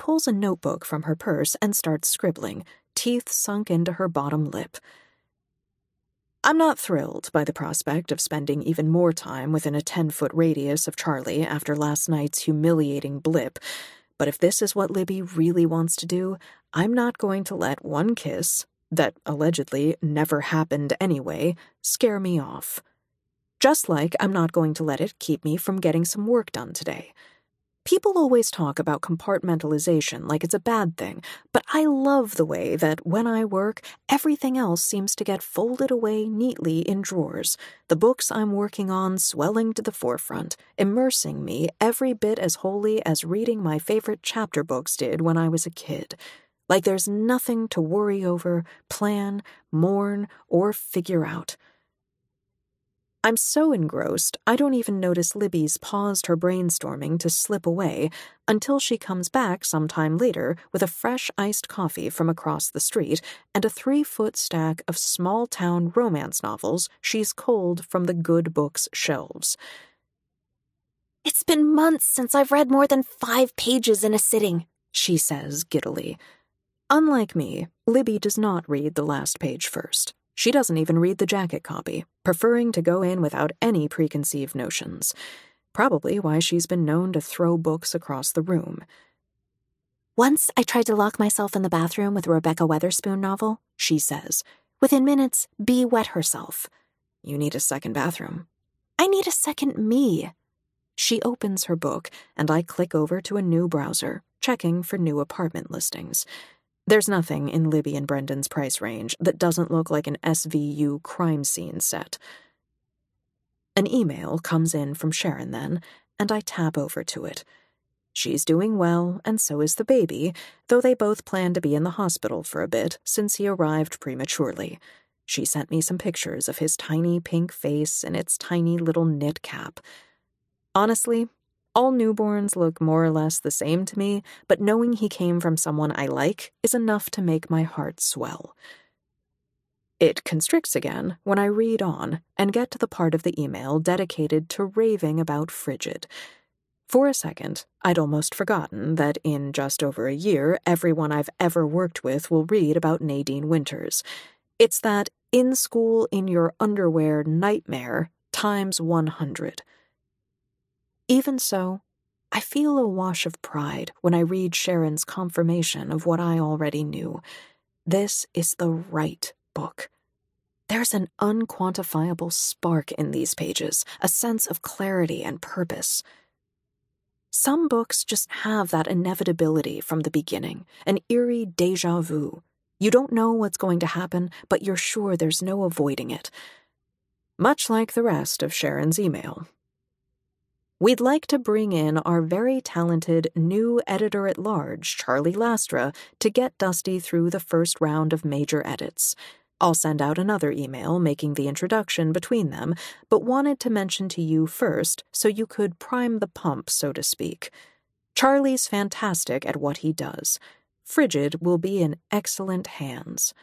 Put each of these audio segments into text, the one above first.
pulls a notebook from her purse and starts scribbling, teeth sunk into her bottom lip. I'm not thrilled by the prospect of spending even more time within a 10-foot radius of Charlie after last night's humiliating blip, but if this is what Libby really wants to do, I'm not going to let one kiss, that allegedly never happened anyway, scare me off. Just like I'm not going to let it keep me from getting some work done today. People always talk about compartmentalization like it's a bad thing, but I love the way that when I work, everything else seems to get folded away neatly in drawers, the books I'm working on swelling to the forefront, immersing me every bit as wholly as reading my favorite chapter books did when I was a kid. Like there's nothing to worry over, plan, mourn, or figure out. I'm so engrossed, I don't even notice Libby's paused her brainstorming to slip away until she comes back sometime later with a fresh iced coffee from across the street and a 3-foot stack of small-town romance novels she's culled from the good books shelves. It's been months since I've read more than 5 pages in a sitting, she says giddily. Unlike me, Libby does not read the last page first. She doesn't even read the jacket copy, preferring to go in without any preconceived notions. Probably why she's been known to throw books across the room. Once I tried to lock myself in the bathroom with a Rebecca Weatherspoon novel, she says. Within minutes, Bea wet herself. You need a second bathroom. I need a second me. She opens her book, and I click over to a new browser, checking for new apartment listings. There's nothing in Libby and Brendan's price range that doesn't look like an SVU crime scene set. An email comes in from Sharon then, and I tap over to it. She's doing well, and so is the baby, though they both plan to be in the hospital for a bit since he arrived prematurely. She sent me some pictures of his tiny pink face and its tiny little knit cap. Honestly, all newborns look more or less the same to me, but knowing he came from someone I like is enough to make my heart swell. It constricts again when I read on and get to the part of the email dedicated to raving about Frigid. For a second, I'd almost forgotten that in just over a year, everyone I've ever worked with will read about Nadine Winters. It's that in-school, in-your-underwear nightmare times 100. Even so, I feel a wash of pride when I read Sharon's confirmation of what I already knew. This is the right book. There's an unquantifiable spark in these pages, a sense of clarity and purpose. Some books just have that inevitability from the beginning, an eerie déjà vu. You don't know what's going to happen, but you're sure there's no avoiding it. Much like the rest of Sharon's email. We'd like to bring in our very talented new editor-at-large, Charlie Lastra, to get Dusty through the first round of major edits. I'll send out another email making the introduction between them, but wanted to mention to you first so you could prime the pump, so to speak. Charlie's fantastic at what he does. Frigid will be in excellent hands.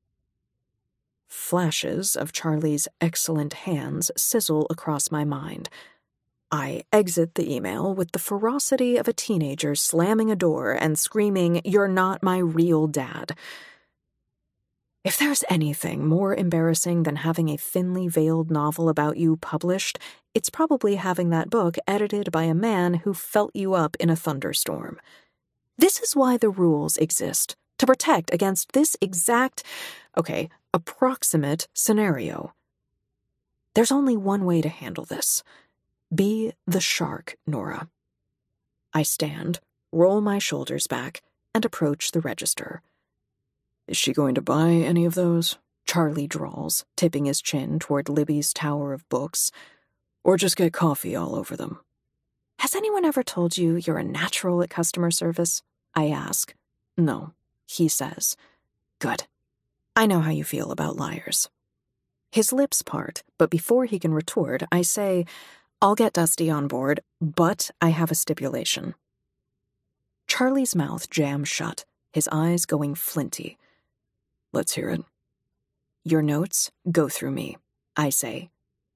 Flashes of Charlie's excellent hands sizzle across my mind. I exit the email with the ferocity of a teenager slamming a door and screaming, "You're not my real dad." If there's anything more embarrassing than having a thinly veiled novel about you published, it's probably having that book edited by a man who felt you up in a thunderstorm. This is why the rules exist, to protect against this exact, approximate scenario. There's only one way to handle this. Be the shark, Nora. I stand, roll my shoulders back, and approach the register. Is she going to buy any of those? Charlie drawls, tipping his chin toward Libby's tower of books. Or just get coffee all over them? Has anyone ever told you you're a natural at customer service? I ask. No, he says. Good. I know how you feel about liars. His lips part, but before he can retort, I say, I'll get Dusty on board, but I have a stipulation. Charlie's mouth jams shut, his eyes going flinty. Let's hear it. Your notes go through me, I say.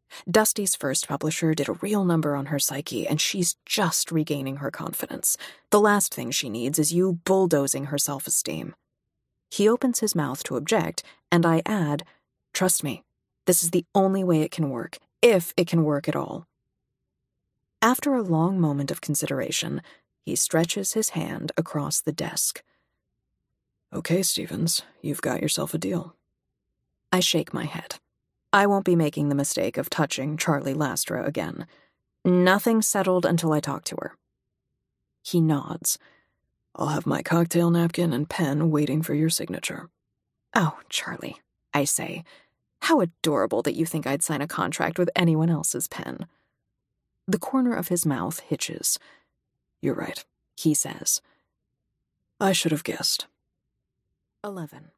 Dusty's first publisher did a real number on her psyche, and she's just regaining her confidence. The last thing she needs is you bulldozing her self-esteem. He opens his mouth to object, and I add, "Trust me, this is the only way it can work, if it can work at all." After a long moment of consideration, he stretches his hand across the desk. "Okay, Stevens, you've got yourself a deal." I shake my head. I won't be making the mistake of touching Charlie Lastra again. Nothing settled until I talk to her. He nods. "I'll have my cocktail napkin and pen waiting for your signature." "Oh, Charlie," I say. "How adorable that you think I'd sign a contract with anyone else's pen." The corner of his mouth hitches. "You're right," he says. "I should have guessed." 11.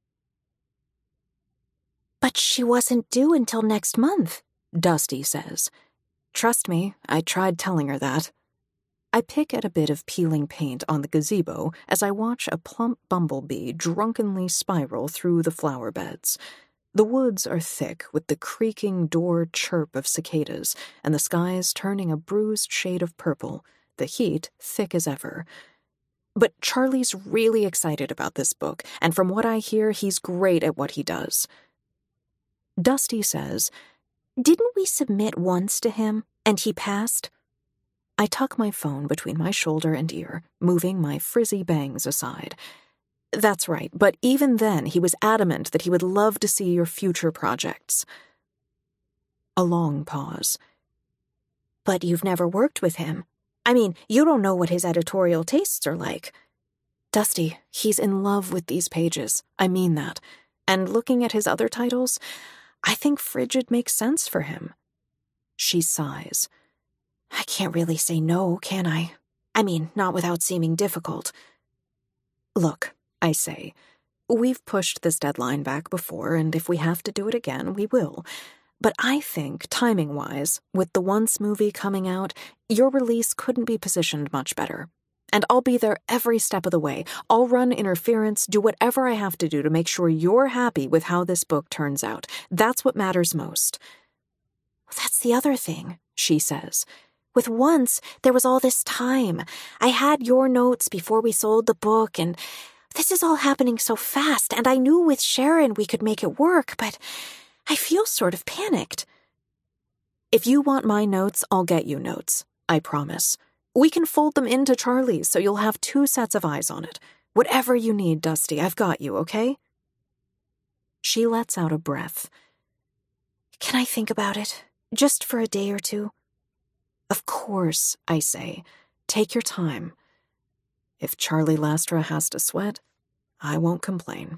But she wasn't due until next month, Dusty says. Trust me, I tried telling her that. I pick at a bit of peeling paint on the gazebo as I watch a plump bumblebee drunkenly spiral through the flower beds. The woods are thick with the creaking door chirp of cicadas, and the skies turning a bruised shade of purple, the heat thick as ever. But Charlie's really excited about this book, and from what I hear, he's great at what he does. Dusty says, "Didn't we submit once to him, and he passed?" I tuck my phone between my shoulder and ear, moving my frizzy bangs aside. That's right, but even then he was adamant that he would love to see your future projects. A long pause. "But you've never worked with him. I mean, you don't know what his editorial tastes are like." Dusty, he's in love with these pages. I mean that. And looking at his other titles, I think Frigid makes sense for him. She sighs. "I can't really say no, can I? I mean, not without seeming difficult." "Look," I say, "we've pushed this deadline back before, and if we have to do it again, we will. But I think, timing-wise, with the Once movie coming out, your release couldn't be positioned much better. And I'll be there every step of the way. I'll run interference, do whatever I have to do to make sure you're happy with how this book turns out. That's what matters most." "That's the other thing," she says. "With Once, there was all this time. I had your notes before we sold the book, and this is all happening so fast, and I knew with Sharon we could make it work, but I feel sort of panicked." "If you want my notes, I'll get you notes, I promise. We can fold them into Charlie's so you'll have 2 sets of eyes on it. Whatever you need, Dusty, I've got you, okay?" She lets out a breath. "Can I think about it? Just for a day or two?" "Of course," I say. "Take your time. If Charlie Lastra has to sweat, I won't complain."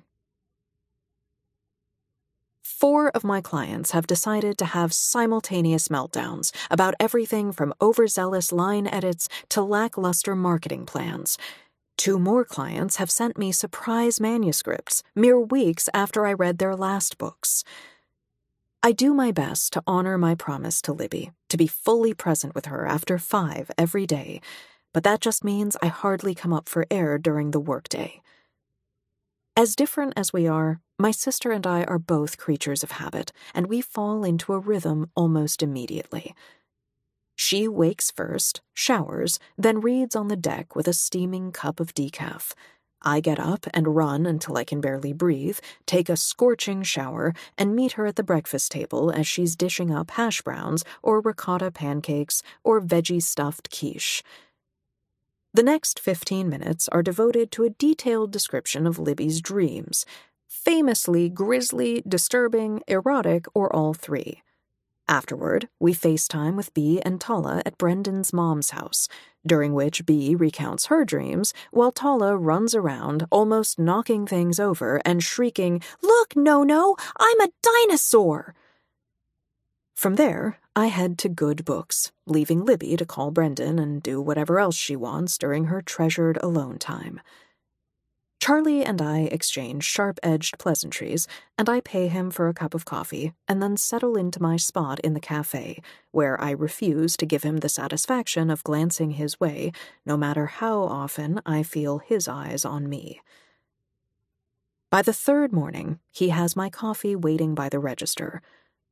4 of my clients have decided to have simultaneous meltdowns about everything from overzealous line edits to lackluster marketing plans. 2 more clients have sent me surprise manuscripts mere weeks after I read their last books. I do my best to honor my promise to Libby, to be fully present with her after 5 every day, but that just means I hardly come up for air during the workday. As different as we are, my sister and I are both creatures of habit, and we fall into a rhythm almost immediately. She wakes first, showers, then reads on the deck with a steaming cup of decaf. I get up and run until I can barely breathe, take a scorching shower, and meet her at the breakfast table as she's dishing up hash browns or ricotta pancakes or veggie-stuffed quiche. The next 15 minutes are devoted to a detailed description of Libby's dreams, famously grisly, disturbing, erotic, or all 3. Afterward, we FaceTime with Bea and Tala at Brendan's mom's house, during which Bea recounts her dreams while Tala runs around, almost knocking things over and shrieking, "Look, No-No, I'm a dinosaur!" From there, I head to Good Books, leaving Libby to call Brendan and do whatever else she wants during her treasured alone time. Charlie and I exchange sharp-edged pleasantries, and I pay him for a cup of coffee and then settle into my spot in the cafe, where I refuse to give him the satisfaction of glancing his way, no matter how often I feel his eyes on me. By the 3rd morning, he has my coffee waiting by the register.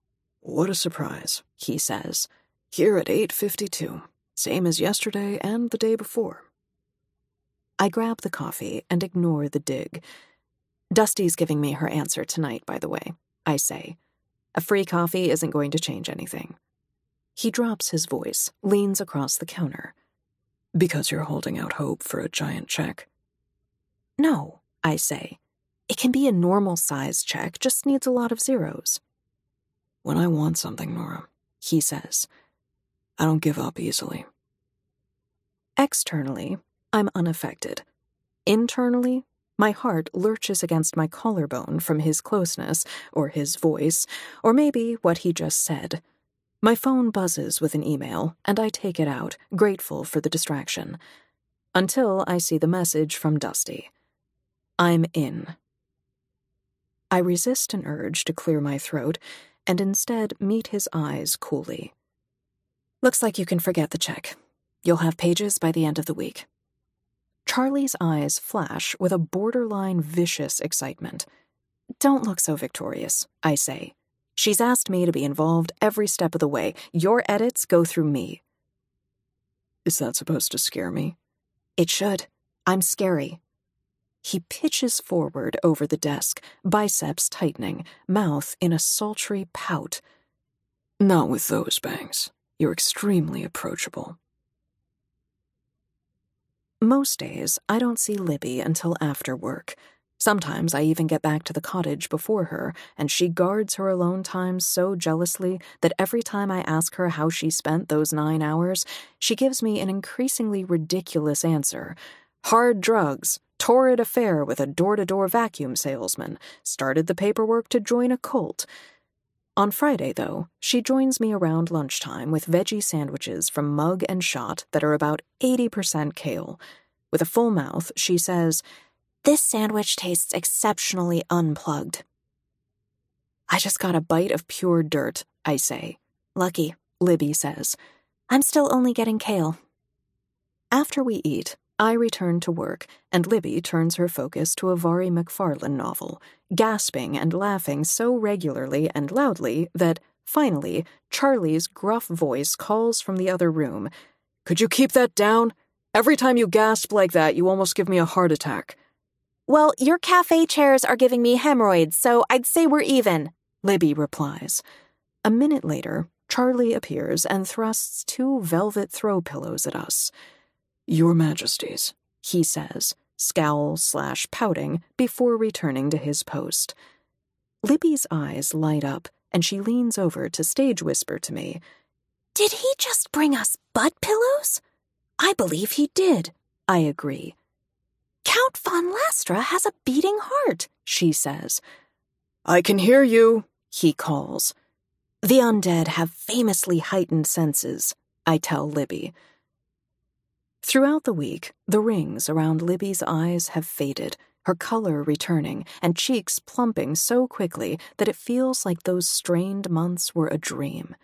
What a surprise, he says. Here at 8:52, same as yesterday and the day before. I grab the coffee and ignore the dig. Dusty's giving me her answer tonight, by the way, I say. A free coffee isn't going to change anything. He drops his voice, leans across the counter. Because you're holding out hope for a giant check. No, I say. It can be a normal-sized check, just needs a lot of zeros. When I want something, Nora, he says, I don't give up easily. Externally, I'm unaffected. Internally, my heart lurches against my collarbone from his closeness, or his voice, or maybe what he just said. My phone buzzes with an email, and I take it out, grateful for the distraction. Until I see the message from Dusty. I'm in. I resist an urge to clear my throat, and instead meet his eyes coolly. Looks like you can forget the check. You'll have pages by the end of the week. Charlie's eyes flash with a borderline vicious excitement. Don't look so victorious, I say. She's asked me to be involved every step of the way. Your edits go through me. Is that supposed to scare me? It should. I'm scary. He pitches forward over the desk, biceps tightening, mouth in a sultry pout. Not with those bangs. You're extremely approachable. Most days, I don't see Libby until after work. Sometimes I even get back to the cottage before her, and she guards her alone time so jealously that every time I ask her how she spent those 9 hours, she gives me an increasingly ridiculous answer. Hard drugs, torrid affair with a door-to-door vacuum salesman, started the paperwork to join a cult. On Friday, though, she joins me around lunchtime with veggie sandwiches from Mug and Shot that are about 80% kale. With a full mouth, she says, "This sandwich tastes exceptionally unplugged." I just got a bite of pure dirt, I say. Lucky, Libby says. I'm still only getting kale. After we eat, I return to work, and Libby turns her focus to a Vari McFarlane novel, gasping and laughing so regularly and loudly that, finally, Charlie's gruff voice calls from the other room, "Could you keep that down? Every time you gasp like that, you almost give me a heart attack." "Well, your cafe chairs are giving me hemorrhoids, so I'd say we're even," Libby replies. A minute later, Charlie appears and thrusts 2 velvet throw pillows at us. "Your Majesties," he says, scowl/pouting, before returning to his post. Libby's eyes light up, and she leans over to stage whisper to me, "Did he just bring us butt pillows?" "I believe he did," I agree. "Count von Lastra has a beating heart," she says. "I can hear you," he calls. The undead have famously heightened senses, I tell Libby. Throughout the week, the rings around Libby's eyes have faded, her color returning, and cheeks plumping so quickly that it feels like those strained months were a dream.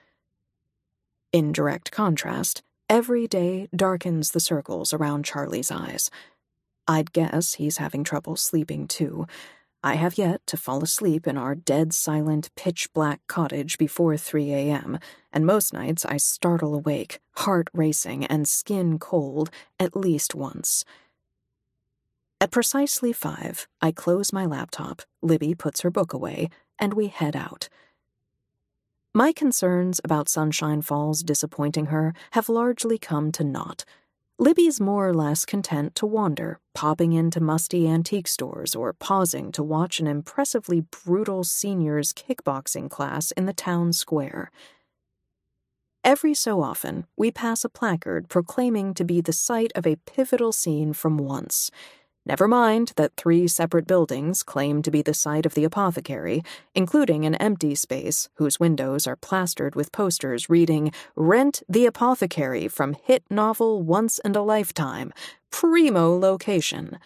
In direct contrast, every day darkens the circles around Charlie's eyes. I'd guess he's having trouble sleeping, too. I have yet to fall asleep in our dead-silent, pitch-black cottage before 3 a.m., and most nights I startle awake, heart racing and skin cold, at least once. At precisely 5, I close my laptop, Libby puts her book away, and we head out. My concerns about Sunshine Falls disappointing her have largely come to naught. Libby's more or less content to wander, popping into musty antique stores or pausing to watch an impressively brutal seniors kickboxing class in the town square. Every so often, we pass a placard proclaiming to be the site of a pivotal scene from Once. Never mind that 3 separate buildings claim to be the site of the apothecary, including an empty space whose windows are plastered with posters reading, "Rent the Apothecary from hit novel Once and a Lifetime. Primo location."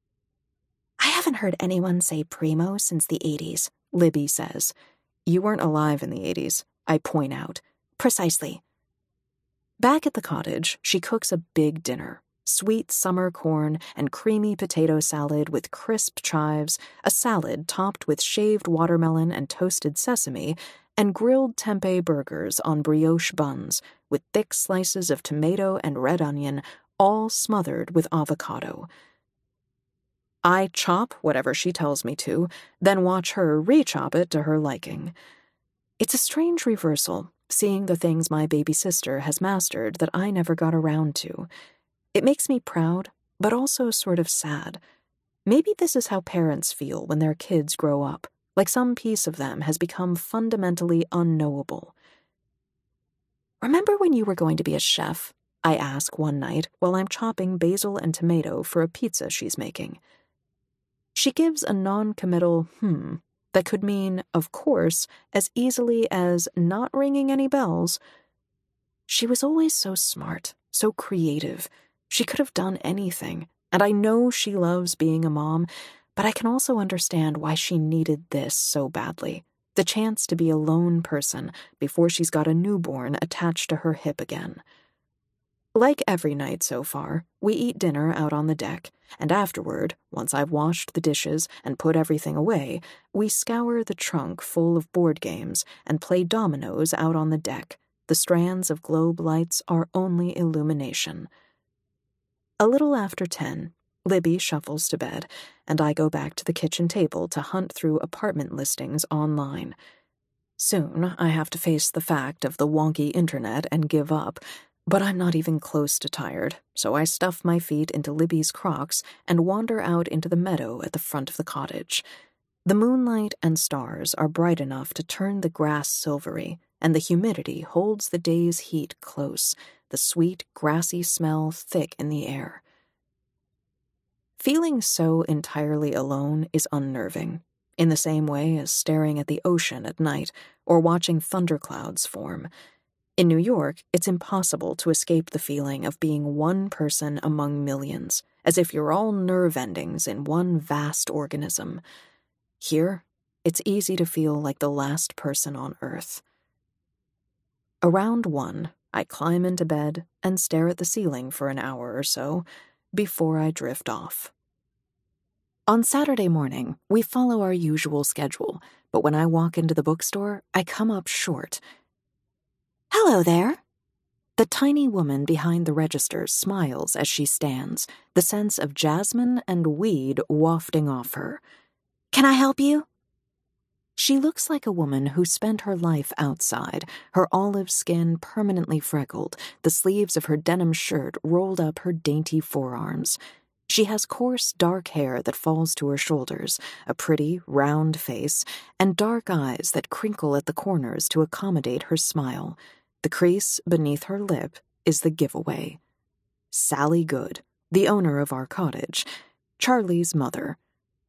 I haven't heard anyone say primo since the 80s, Libby says. You weren't alive in the 80s, I point out. Precisely. Back at the cottage, she cooks a big dinner. Sweet summer corn and creamy potato salad with crisp chives, a salad topped with shaved watermelon and toasted sesame, and grilled tempeh burgers on brioche buns with thick slices of tomato and red onion, all smothered with avocado. I chop whatever she tells me to, then watch her re-chop it to her liking. It's a strange reversal, seeing the things my baby sister has mastered that I never got around to. It makes me proud, but also sort of sad. Maybe this is how parents feel when their kids grow up, like some piece of them has become fundamentally unknowable. "Remember when you were going to be a chef?" I ask one night while I'm chopping basil and tomato for a pizza she's making. She gives a non-committal that could mean, of course, as easily as not ringing any bells. She was always so smart, so creative. She could have done anything, and I know she loves being a mom, but I can also understand why she needed this so badly. The chance to be a lone person before she's got a newborn attached to her hip again. Like every night so far, we eat dinner out on the deck, and afterward, once I've washed the dishes and put everything away, we scour the trunk full of board games and play dominoes out on the deck. The strands of globe lights are only illumination. A little after 10, Libby shuffles to bed, and I go back to the kitchen table to hunt through apartment listings online. Soon, I have to face the fact of the wonky internet and give up, but I'm not even close to tired, so I stuff my feet into Libby's Crocs and wander out into the meadow at the front of the cottage. The moonlight and stars are bright enough to turn the grass silvery, and the humidity holds the day's heat close, the sweet, grassy smell thick in the air. Feeling so entirely alone is unnerving, in the same way as staring at the ocean at night or watching thunderclouds form. In New York, it's impossible to escape the feeling of being one person among millions, as if you're all nerve endings in one vast organism. Here, it's easy to feel like the last person on Earth. Around 1, I climb into bed and stare at the ceiling for an hour or so before I drift off. On Saturday morning, we follow our usual schedule, but when I walk into the bookstore, I come up short. "Hello there." The tiny woman behind the register smiles as she stands, the sense of jasmine and weed wafting off her. "Can I help you?" She looks like a woman who spent her life outside, her olive skin permanently freckled, the sleeves of her denim shirt rolled up her dainty forearms. She has coarse, dark hair that falls to her shoulders, a pretty, round face, and dark eyes that crinkle at the corners to accommodate her smile. The crease beneath her lip is the giveaway. Sally Good, the owner of our cottage, Charlie's mother.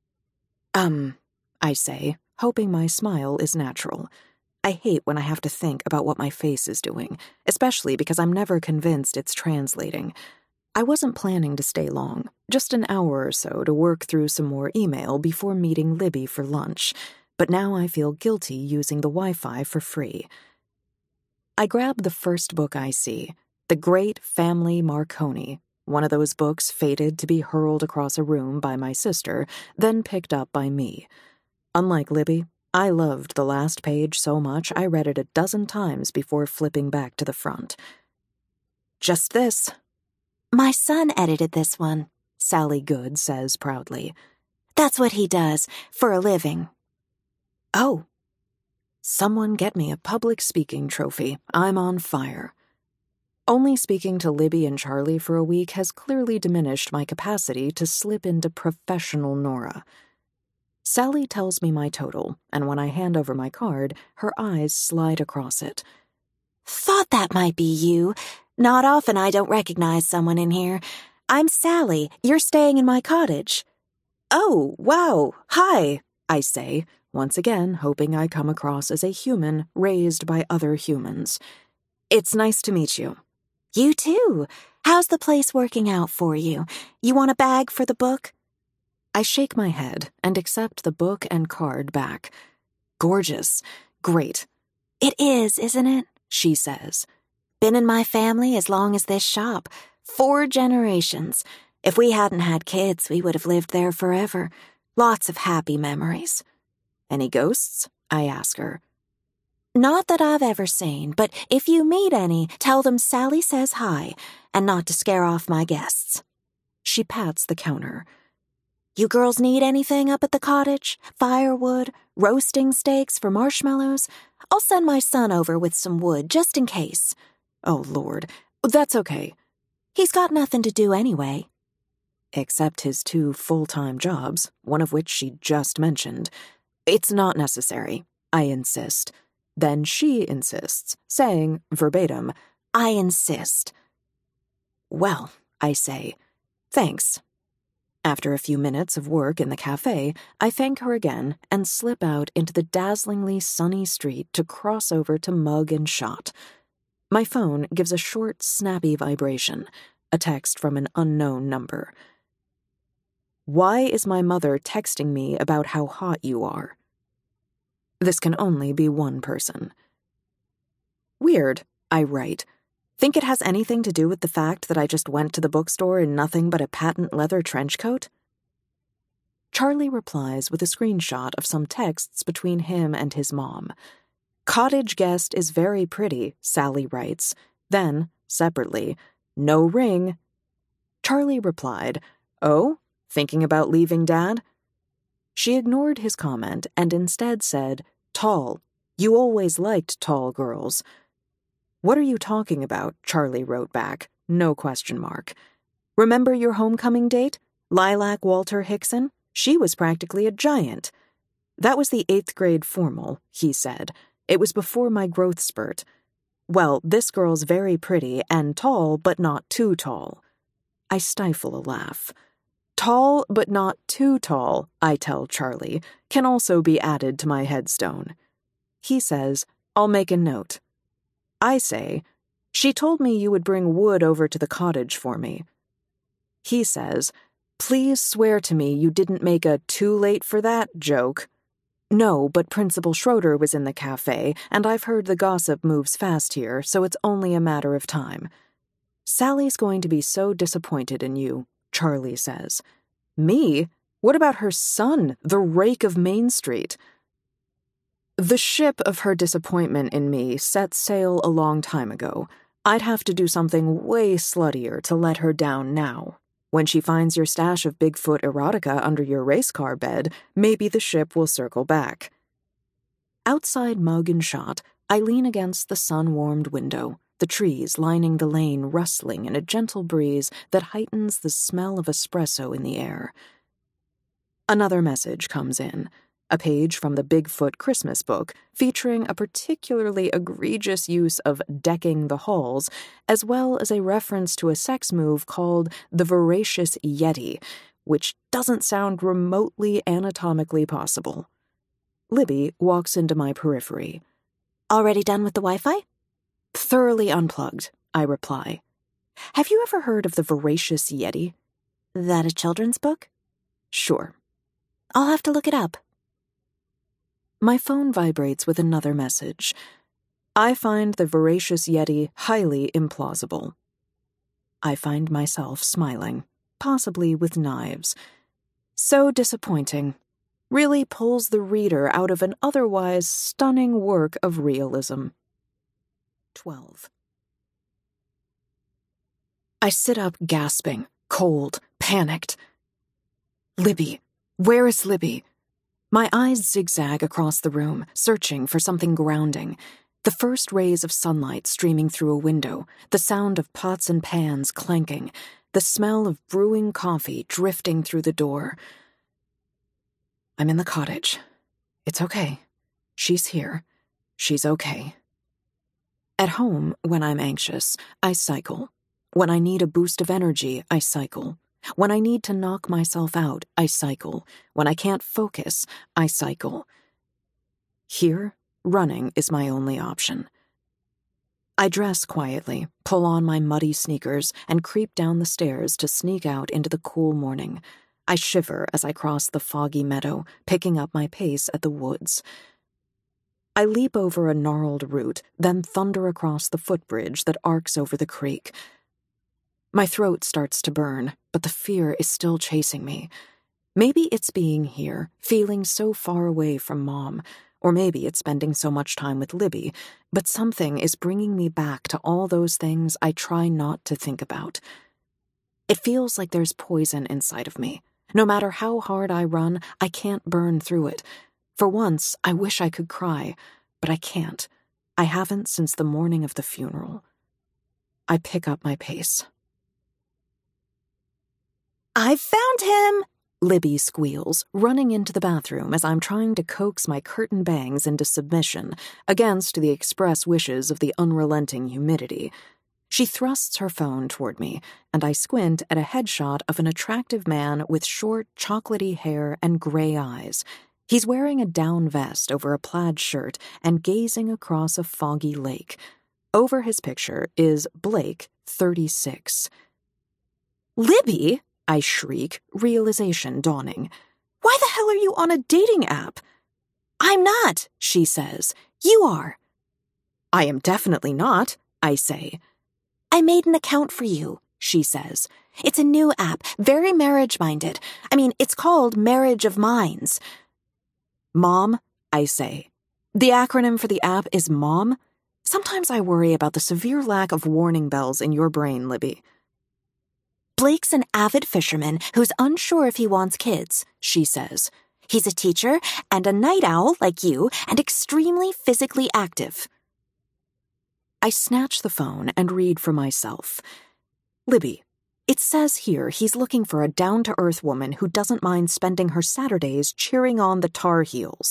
I say, hoping my smile is natural. I hate when I have to think about what my face is doing, especially because I'm never convinced it's translating. I wasn't planning to stay long, just an hour or so to work through some more email before meeting Libby for lunch, but now I feel guilty using the Wi-Fi for free. I grab the first book I see, The Great Family Marconi, one of those books fated to be hurled across a room by my sister, then picked up by me. Unlike Libby, I loved the last page so much I read it a dozen times before flipping back to the front. "Just this." "My son edited this one," Sally Good says proudly. "That's what he does, for a living." "Oh. Someone get me a public speaking trophy. I'm on fire." Only speaking to Libby and Charlie for a week has clearly diminished my capacity to slip into professional Nora. Sally tells me my total, and when I hand over my card, her eyes slide across it. "Thought that might be you. Not often I don't recognize someone in here. I'm Sally. You're staying in my cottage." "Oh, wow. Hi," I say, once again hoping I come across as a human raised by other humans. "It's nice to meet you." "You too. How's the place working out for you? You want a bag for the book?" I shake my head and accept the book and card back. "Gorgeous. Great." "It is, isn't it?" she says. "Been in my family as long as this shop. 4 generations. If we hadn't had kids, we would have lived there forever. Lots of happy memories. Any ghosts? I ask her. Not that I've ever seen, but if you meet any, tell them Sally says hi, and not to scare off my guests. She pats the counter. You girls need anything up at the cottage? Firewood? Roasting steaks for marshmallows? I'll send my son over with some wood, just in case. Oh, Lord. That's okay. He's got nothing to do anyway. Except his 2 full-time jobs, one of which she just mentioned. It's not necessary, I insist. Then she insists, saying, verbatim, I insist. Well, I say, thanks. After a few minutes of work in the cafe, I thank her again and slip out into the dazzlingly sunny street to cross over to Mug and Shot. My phone gives a short, snappy vibration, a text from an unknown number. Why is my mother texting me about how hot you are? This can only be one person. Weird, I write. Think it has anything to do with the fact that I just went to the bookstore in nothing but a patent leather trench coat? Charlie replies with a screenshot of some texts between him and his mom. Cottage guest is very pretty, Sally writes. Then, separately, no ring. Charlie replied, Oh, thinking about leaving Dad? She ignored his comment and instead said, Tall. You always liked tall girls. What are you talking about? Charlie wrote back, no question mark. Remember your homecoming date? Lilac Walter Hickson? She was practically a giant. That was the 8th grade formal, he said. It was before my growth spurt. Well, this girl's very pretty and tall, but not too tall. I stifle a laugh. Tall, but not too tall, I tell Charlie, can also be added to my headstone. He says, I'll make a note. I say, she told me you would bring wood over to the cottage for me. He says, please swear to me you didn't make a too late for that joke. No, but Principal Schroeder was in the cafe, and I've heard the gossip moves fast here, so it's only a matter of time. Sally's going to be so disappointed in you, Charlie says. Me? What about her son, the rake of Main Street? The ship of her disappointment in me set sail a long time ago. I'd have to do something way sluttier to let her down now. When she finds your stash of Bigfoot erotica under your race car bed, maybe the ship will circle back. Outside Mug and Shot, I lean against the sun-warmed window, the trees lining the lane rustling in a gentle breeze that heightens the smell of espresso in the air. Another message comes in, a page from the Bigfoot Christmas book featuring a particularly egregious use of decking the halls, as well as a reference to a sex move called the Voracious Yeti, which doesn't sound remotely anatomically possible. Libby walks into my periphery. Already done with the Wi-Fi? Thoroughly unplugged, I reply. Have you ever heard of the Voracious Yeti? That a children's book? Sure. I'll have to look it up. My phone vibrates with another message. I find the Voracious Yeti highly implausible. I find myself smiling, possibly with knives. So disappointing. Really pulls the reader out of an otherwise stunning work of realism. 12. I sit up gasping, cold, panicked. Libby. Where is Libby? My eyes zigzag across the room, searching for something grounding. The first rays of sunlight streaming through a window, the sound of pots and pans clanking, the smell of brewing coffee drifting through the door. I'm in the cottage. It's okay. She's here. She's okay. At home, when I'm anxious, I cycle. When I need a boost of energy, I cycle. When I need to knock myself out, I cycle. When I can't focus, I cycle. Here, running is my only option. I dress quietly, pull on my muddy sneakers, and creep down the stairs to sneak out into the cool morning. I shiver as I cross the foggy meadow, picking up my pace at the woods. I leap over a gnarled root, then thunder across the footbridge that arcs over the creek. My throat starts to burn, but the fear is still chasing me. Maybe it's being here, feeling so far away from Mom, or maybe it's spending so much time with Libby, but something is bringing me back to all those things I try not to think about. It feels like there's poison inside of me. No matter how hard I run, I can't burn through it. For once, I wish I could cry, but I can't. I haven't since the morning of the funeral. I pick up my pace. "I've found him!" Libby squeals, running into the bathroom as I'm trying to coax my curtain bangs into submission, against the express wishes of the unrelenting humidity. She thrusts her phone toward me, and I squint at a headshot of an attractive man with short, chocolatey hair and gray eyes. He's wearing a down vest over a plaid shirt and gazing across a foggy lake. Over his picture is Blake, 36. "Libby!" I shriek, realization dawning. "Why the hell are you on a dating app?" "I'm not," she says. "You are." "I am definitely not," I say. "I made an account for you," she says. "It's a new app, very marriage-minded. I mean, it's called Marriage of Minds." "Mom," I say. "The acronym for the app is MOM? Sometimes I worry about the severe lack of warning bells in your brain, Libby." "Blake's an avid fisherman who's unsure if he wants kids," she says. "He's a teacher and a night owl like you and extremely physically active." I snatch the phone and read for myself. "Libby, it says here he's looking for a down-to-earth woman who doesn't mind spending her Saturdays cheering on the Tar Heels."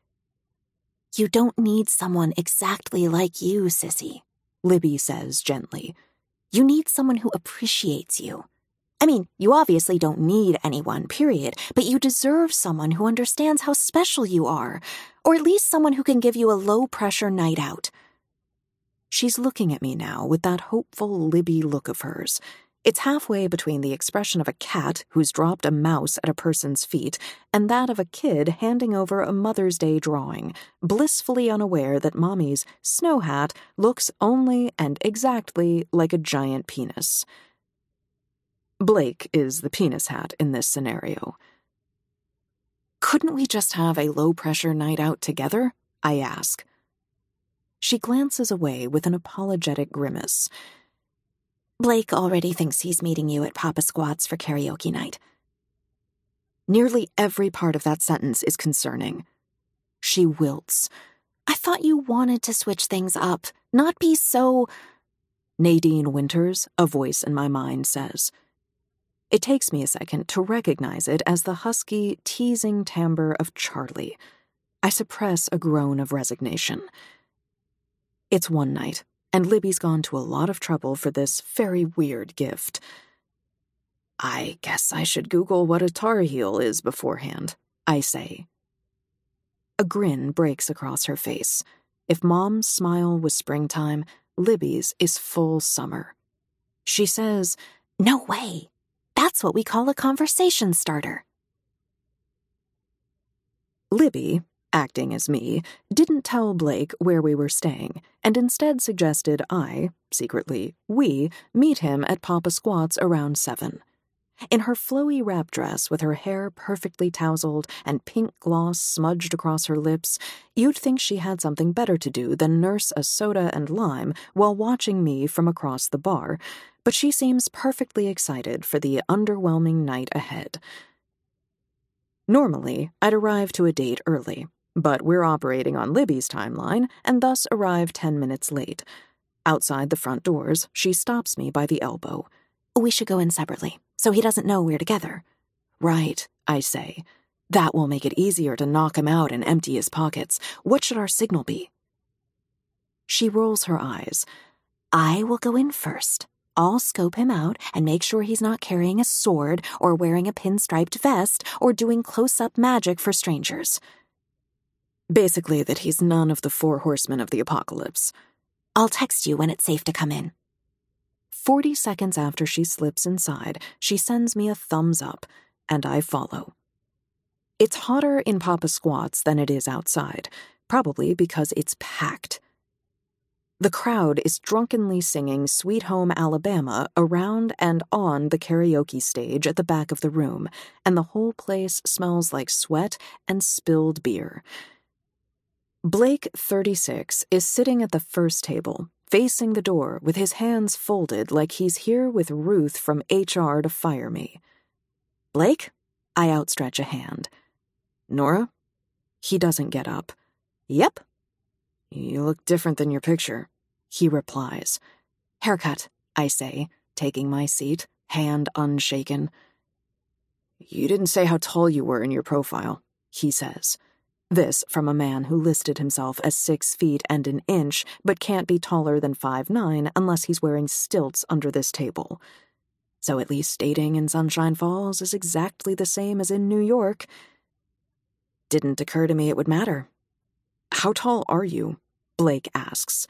"You don't need someone exactly like you, sissy," Libby says gently. "You need someone who appreciates you. I mean, you obviously don't need anyone, period, but you deserve someone who understands how special you are, or at least someone who can give you a low-pressure night out." She's looking at me now with that hopeful Libby look of hers. It's halfway between the expression of a cat who's dropped a mouse at a person's feet and that of a kid handing over a Mother's Day drawing, blissfully unaware that Mommy's snow hat looks only and exactly like a giant penis. Blake is the penis hat in this scenario. "Couldn't we just have a low-pressure night out together?" I ask. She glances away with an apologetic grimace. "Blake already thinks he's meeting you at Papa Squat's for karaoke night." Nearly every part of that sentence is concerning. She wilts. "I thought you wanted to switch things up, not be so—" "Nadine Winters," a voice in my mind says. It takes me a second to recognize it as the husky, teasing timbre of Charlie. I suppress a groan of resignation. It's one night, and Libby's gone to a lot of trouble for this very weird gift. I guess I should Google what a Tar Heel is beforehand, I say. A grin breaks across her face. If Mom's smile was springtime, Libby's is full summer. She says, "No way. That's what we call a conversation starter." Libby, acting as me, didn't tell Blake where we were staying, and instead suggested we, meet him at Papa Squat's around 7. In her flowy wrap dress with her hair perfectly tousled and pink gloss smudged across her lips, you'd think she had something better to do than nurse a soda and lime while watching me from across the bar, but she seems perfectly excited for the underwhelming night ahead. Normally, I'd arrive to a date early, but we're operating on Libby's timeline and thus arrive 10 minutes late. Outside the front doors, she stops me by the elbow. "We should go in separately, so he doesn't know we're together." "Right," I say. "That will make it easier to knock him out and empty his pockets. What should our signal be?" She rolls her eyes. "I will go in first. I'll scope him out and make sure he's not carrying a sword or wearing a pinstriped vest or doing close-up magic for strangers." Basically that he's none of the 4 horsemen of the apocalypse. "I'll text you when it's safe to come in." 40 seconds after she slips inside, she sends me a thumbs up, and I follow. It's hotter in Papa Squat's than it is outside, probably because it's packed. The crowd is drunkenly singing Sweet Home Alabama around and on the karaoke stage at the back of the room, and the whole place smells like sweat and spilled beer. Blake, 36, is sitting at the first table, facing the door with his hands folded like he's here with Ruth from HR to fire me. Blake? I outstretch a hand. Nora? He doesn't get up. Yep. You look different than your picture, he replies. Haircut, I say, taking my seat, hand unshaken. You didn't say how tall you were in your profile, he says. This from a man who listed himself as 6 feet and an inch, but can't be taller than 5'9" unless he's wearing stilts under this table. So at least dating in Sunshine Falls is exactly the same as in New York. Didn't occur to me it would matter. How tall are you? Blake asks.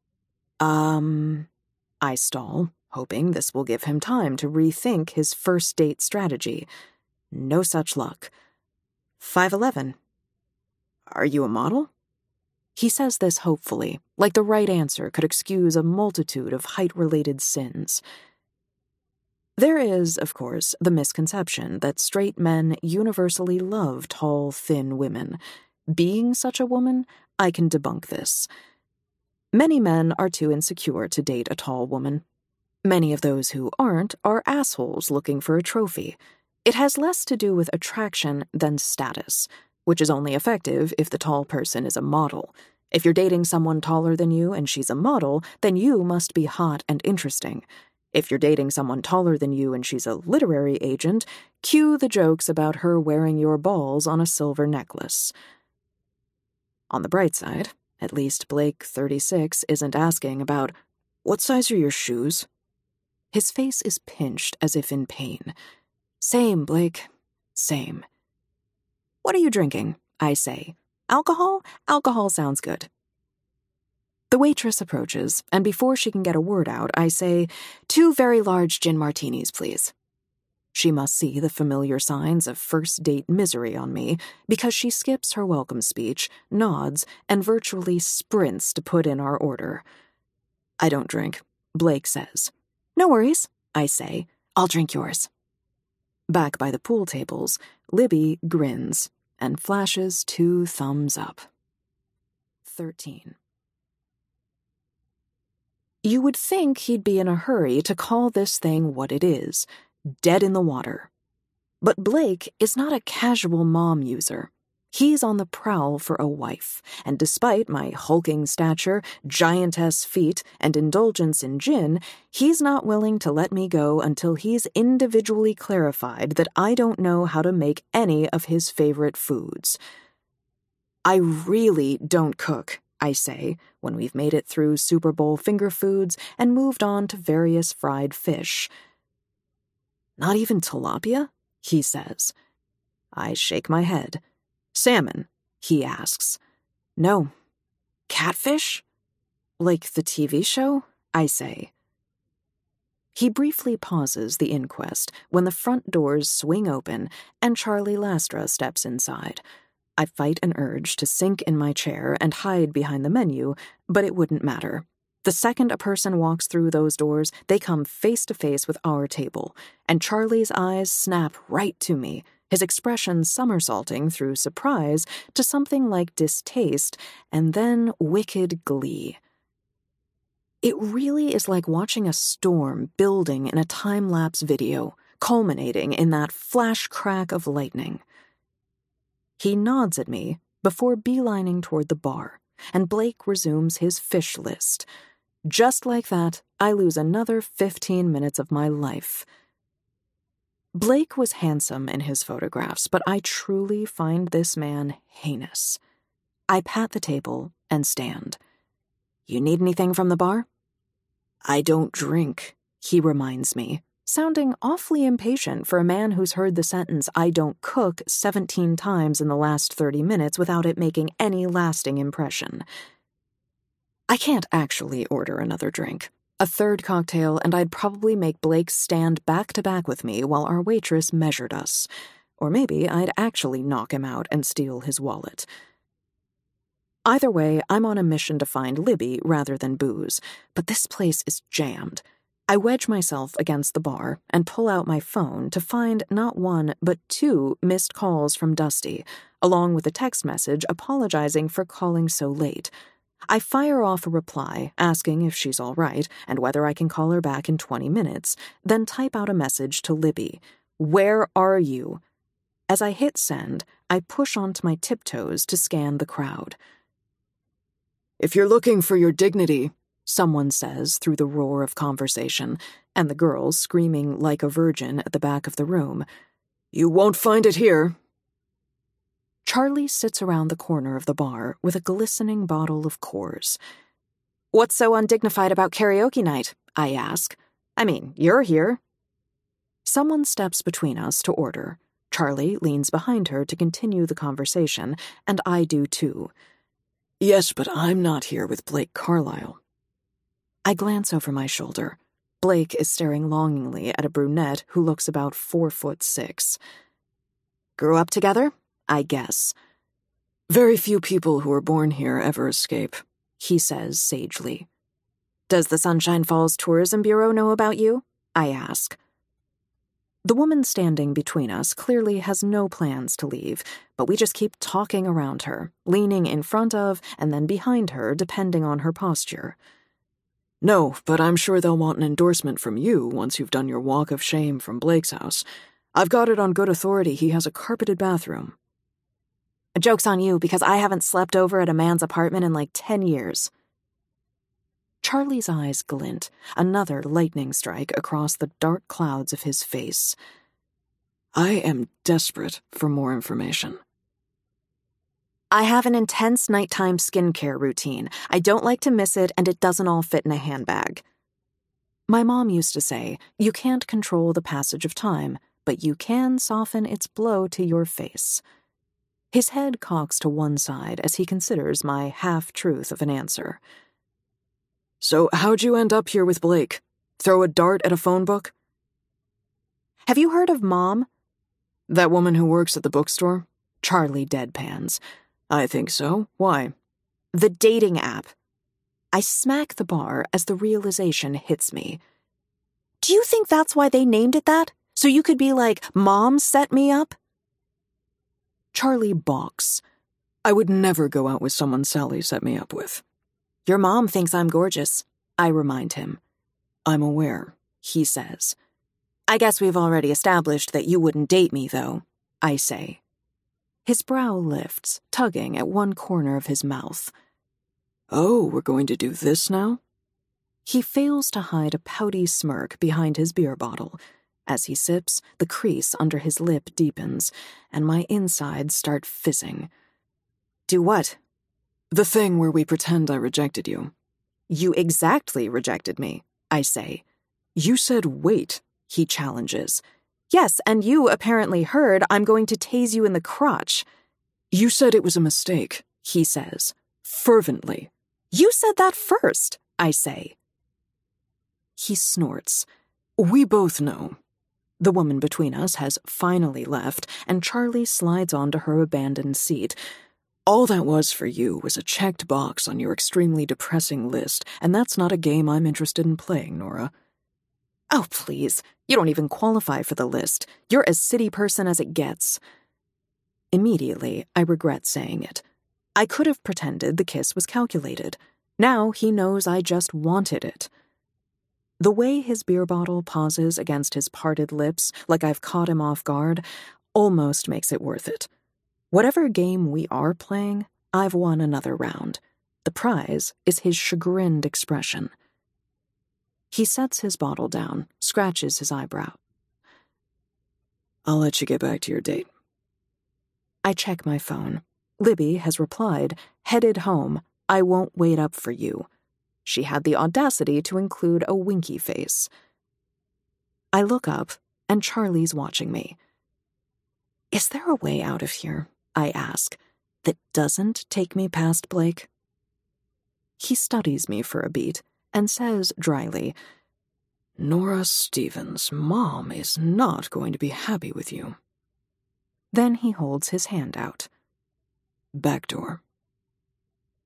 I stall, hoping this will give him time to rethink his first date strategy. No such luck. 5'11". Are you a model? He says this hopefully, like the right answer could excuse a multitude of height-related sins. There is, of course, the misconception that straight men universally love tall, thin women. Being such a woman, I can debunk this. Many men are too insecure to date a tall woman. Many of those who aren't are assholes looking for a trophy. It has less to do with attraction than status, which is only effective if the tall person is a model. If you're dating someone taller than you and she's a model, then you must be hot and interesting. If you're dating someone taller than you and she's a literary agent, cue the jokes about her wearing your balls on a silver necklace. On the bright side, at least Blake, 36, isn't asking about, what size are your shoes? His face is pinched as if in pain. Same, Blake. Same. What are you drinking? I say. Alcohol? Alcohol sounds good. The waitress approaches, and before she can get a word out, I say, 2 very large gin martinis, please. She must see the familiar signs of first date misery on me, because she skips her welcome speech, nods, and virtually sprints to put in our order. I don't drink, Blake says. No worries, I say. I'll drink yours. Back by the pool tables, Libby grins and flashes 2 thumbs up. 13. You would think he'd be in a hurry to call this thing what it is, dead in the water. But Blake is not a casual mom user. He's on the prowl for a wife, and despite my hulking stature, giantess feet, and indulgence in gin, he's not willing to let me go until he's individually clarified that I don't know how to make any of his favorite foods. I really don't cook, I say, when we've made it through Super Bowl finger foods and moved on to various fried fish. Not even tilapia? He says. I shake my head. Salmon? He asks. No. Catfish? Like the TV show? I say. He briefly pauses the inquest when the front doors swing open and Charlie Lastra steps inside. I fight an urge to sink in my chair and hide behind the menu, but it wouldn't matter. The second a person walks through those doors, they come face to face with our table, and Charlie's eyes snap right to me, his expression somersaulting through surprise to something like distaste and then wicked glee. It really is like watching a storm building in a time-lapse video, culminating in that flash crack of lightning. He nods at me before beelining toward the bar, and Blake resumes his fish list. Just like that, I lose another 15 minutes of my life. Blake was handsome in his photographs, but I truly find this man heinous. I pat the table and stand. You need anything from the bar? I don't drink, he reminds me, sounding awfully impatient for a man who's heard the sentence I don't cook 17 times in the last 30 minutes without it making any lasting impression. I can't actually order another drink. A third cocktail, and I'd probably make Blake stand back to back with me while our waitress measured us. Or maybe I'd actually knock him out and steal his wallet. Either way, I'm on a mission to find Libby rather than booze, but this place is jammed. I wedge myself against the bar and pull out my phone to find not one, but 2 missed calls from Dusty, along with a text message apologizing for calling so late. I fire off a reply asking if she's all right and whether I can call her back in 20 minutes, then type out a message to Libby. "Where are you?" As I hit send, I push onto my tiptoes to scan the crowd. "If you're looking for your dignity," someone says through the roar of conversation, and the girl screaming like a virgin at the back of the room, "you won't find it here." Charlie sits around the corner of the bar with a glistening bottle of Coors. "What's so undignified about karaoke night?" I ask. "I mean, you're here." Someone steps between us to order. Charlie leans behind her to continue the conversation, and I do too. "Yes, but I'm not here with Blake Carlisle." I glance over my shoulder. Blake is staring longingly at a brunette who looks about 4'6". "Grew up together?" I guess. "Very few people who are born here ever escape," he says sagely. "Does the Sunshine Falls Tourism Bureau know about you?" I ask. The woman standing between us clearly has no plans to leave, but we just keep talking around her, leaning in front of and then behind her depending on her posture. "No, but I'm sure they'll want an endorsement from you once you've done your walk of shame from Blake's house. I've got it on good authority he has a carpeted bathroom." "Joke's on you, because I haven't slept over at a man's apartment in like 10 years. Charlie's eyes glint, another lightning strike across the dark clouds of his face. "I am desperate for more information." "I have an intense nighttime skincare routine. I don't like to miss it, and it doesn't all fit in a handbag." My mom used to say, "You can't control the passage of time, but you can soften its blow to your face." His head cocks to one side as he considers my half-truth of an answer. "So how'd you end up here with Blake? Throw a dart at a phone book?" "Have you heard of Mom?" "That woman who works at the bookstore?" Charlie deadpans. "I think so. Why?" "The dating app." I smack the bar as the realization hits me. "Do you think that's why they named it that? So you could be like, 'Mom set me up'?" Charlie balks. "I would never go out with someone Sally set me up with." "Your mom thinks I'm gorgeous," I remind him. "I'm aware," he says. "I guess we've already established that you wouldn't date me, though," I say. His brow lifts, tugging at one corner of his mouth. "Oh, we're going to do this now?" He fails to hide a pouty smirk behind his beer bottle. As he sips, the crease under his lip deepens, and my insides start fizzing. "Do what?" "The thing where we pretend I rejected you." "You exactly rejected me," I say. "You said wait," he challenges. "Yes, and you apparently heard I'm going to tase you in the crotch." "You said it was a mistake," he says, fervently. "You said that first," I say. He snorts. "We both know." The woman between us has finally left, and Charlie slides onto her abandoned seat. "All that was for you was a checked box on your extremely depressing list, and that's not a game I'm interested in playing, Nora." "Oh, please. You don't even qualify for the list. You're as city person as it gets." Immediately, I regret saying it. I could have pretended the kiss was calculated. Now he knows I just wanted it. The way his beer bottle pauses against his parted lips, like I've caught him off guard, almost makes it worth it. Whatever game we are playing, I've won another round. The prize is his chagrined expression. He sets his bottle down, scratches his eyebrow. "I'll let you get back to your date." I check my phone. Libby has replied, "Headed home. I won't wait up for you." She had the audacity to include a winky face. I look up, and Charlie's watching me. "Is there a way out of here?" I ask, "that doesn't take me past Blake?" He studies me for a beat and says dryly, "Nora Stevens, Mom is not going to be happy with you." Then he holds his hand out. "Back door."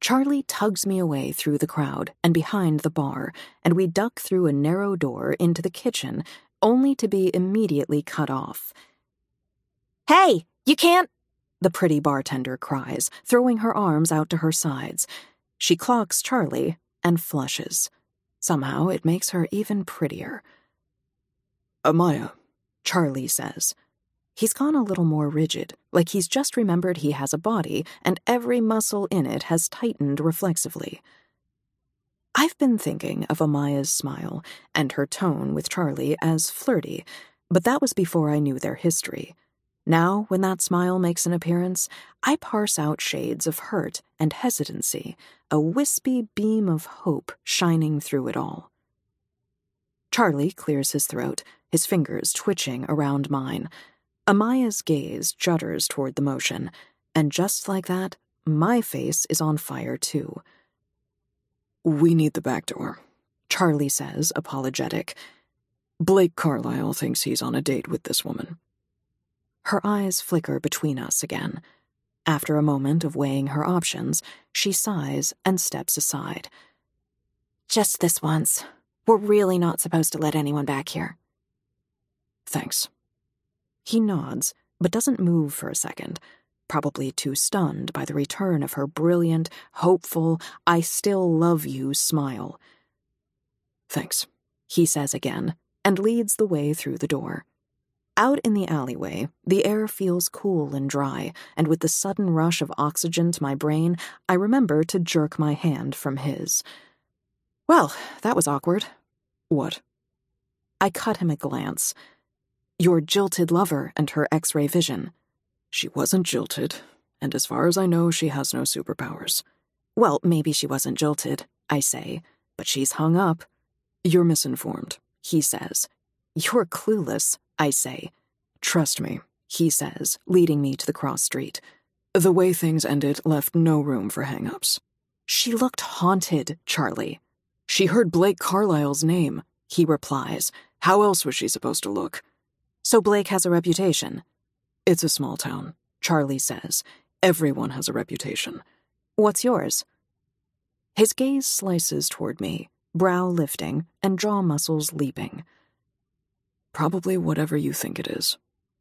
Charlie tugs me away through the crowd and behind the bar, and we duck through a narrow door into the kitchen, only to be immediately cut off. "Hey, you can't—" the pretty bartender cries, throwing her arms out to her sides. She clocks Charlie and flushes. Somehow it makes her even prettier. "Amaya," Charlie says. He's gone a little more rigid, like he's just remembered he has a body and every muscle in it has tightened reflexively. I've been thinking of Amaya's smile and her tone with Charlie as flirty, but that was before I knew their history. Now, when that smile makes an appearance, I parse out shades of hurt and hesitancy, a wispy beam of hope shining through it all. Charlie clears his throat, his fingers twitching around mine. Amaya's gaze judders toward the motion, and just like that, my face is on fire too. "We need the back door," Charlie says, apologetic. "Blake Carlisle thinks he's on a date with this woman." Her eyes flicker between us again. After a moment of weighing her options, she sighs and steps aside. "Just this once. We're really not supposed to let anyone back here." "Thanks." He nods, but doesn't move for a second, probably too stunned by the return of her brilliant, hopeful, "I still love you" smile. "Thanks," he says again, and leads the way through the door. Out in the alleyway, the air feels cool and dry, and with the sudden rush of oxygen to my brain, I remember to jerk my hand from his. "Well, that was awkward." "What?" I cut him a glance. "Your jilted lover and her X-ray vision." "She wasn't jilted, and as far as I know, she has no superpowers." "Well, maybe she wasn't jilted," I say, "but she's hung up." "You're misinformed," he says. "You're clueless," I say. "Trust me," he says, leading me to the cross street. "The way things ended left no room for hang-ups." "She looked haunted, Charlie." "She heard Blake Carlisle's name," he replies. "How else was she supposed to look?" "So Blake has a reputation?" "It's a small town," Charlie says. "Everyone has a reputation." "What's yours?" His gaze slices toward me, brow lifting and jaw muscles leaping. "Probably whatever you think it is."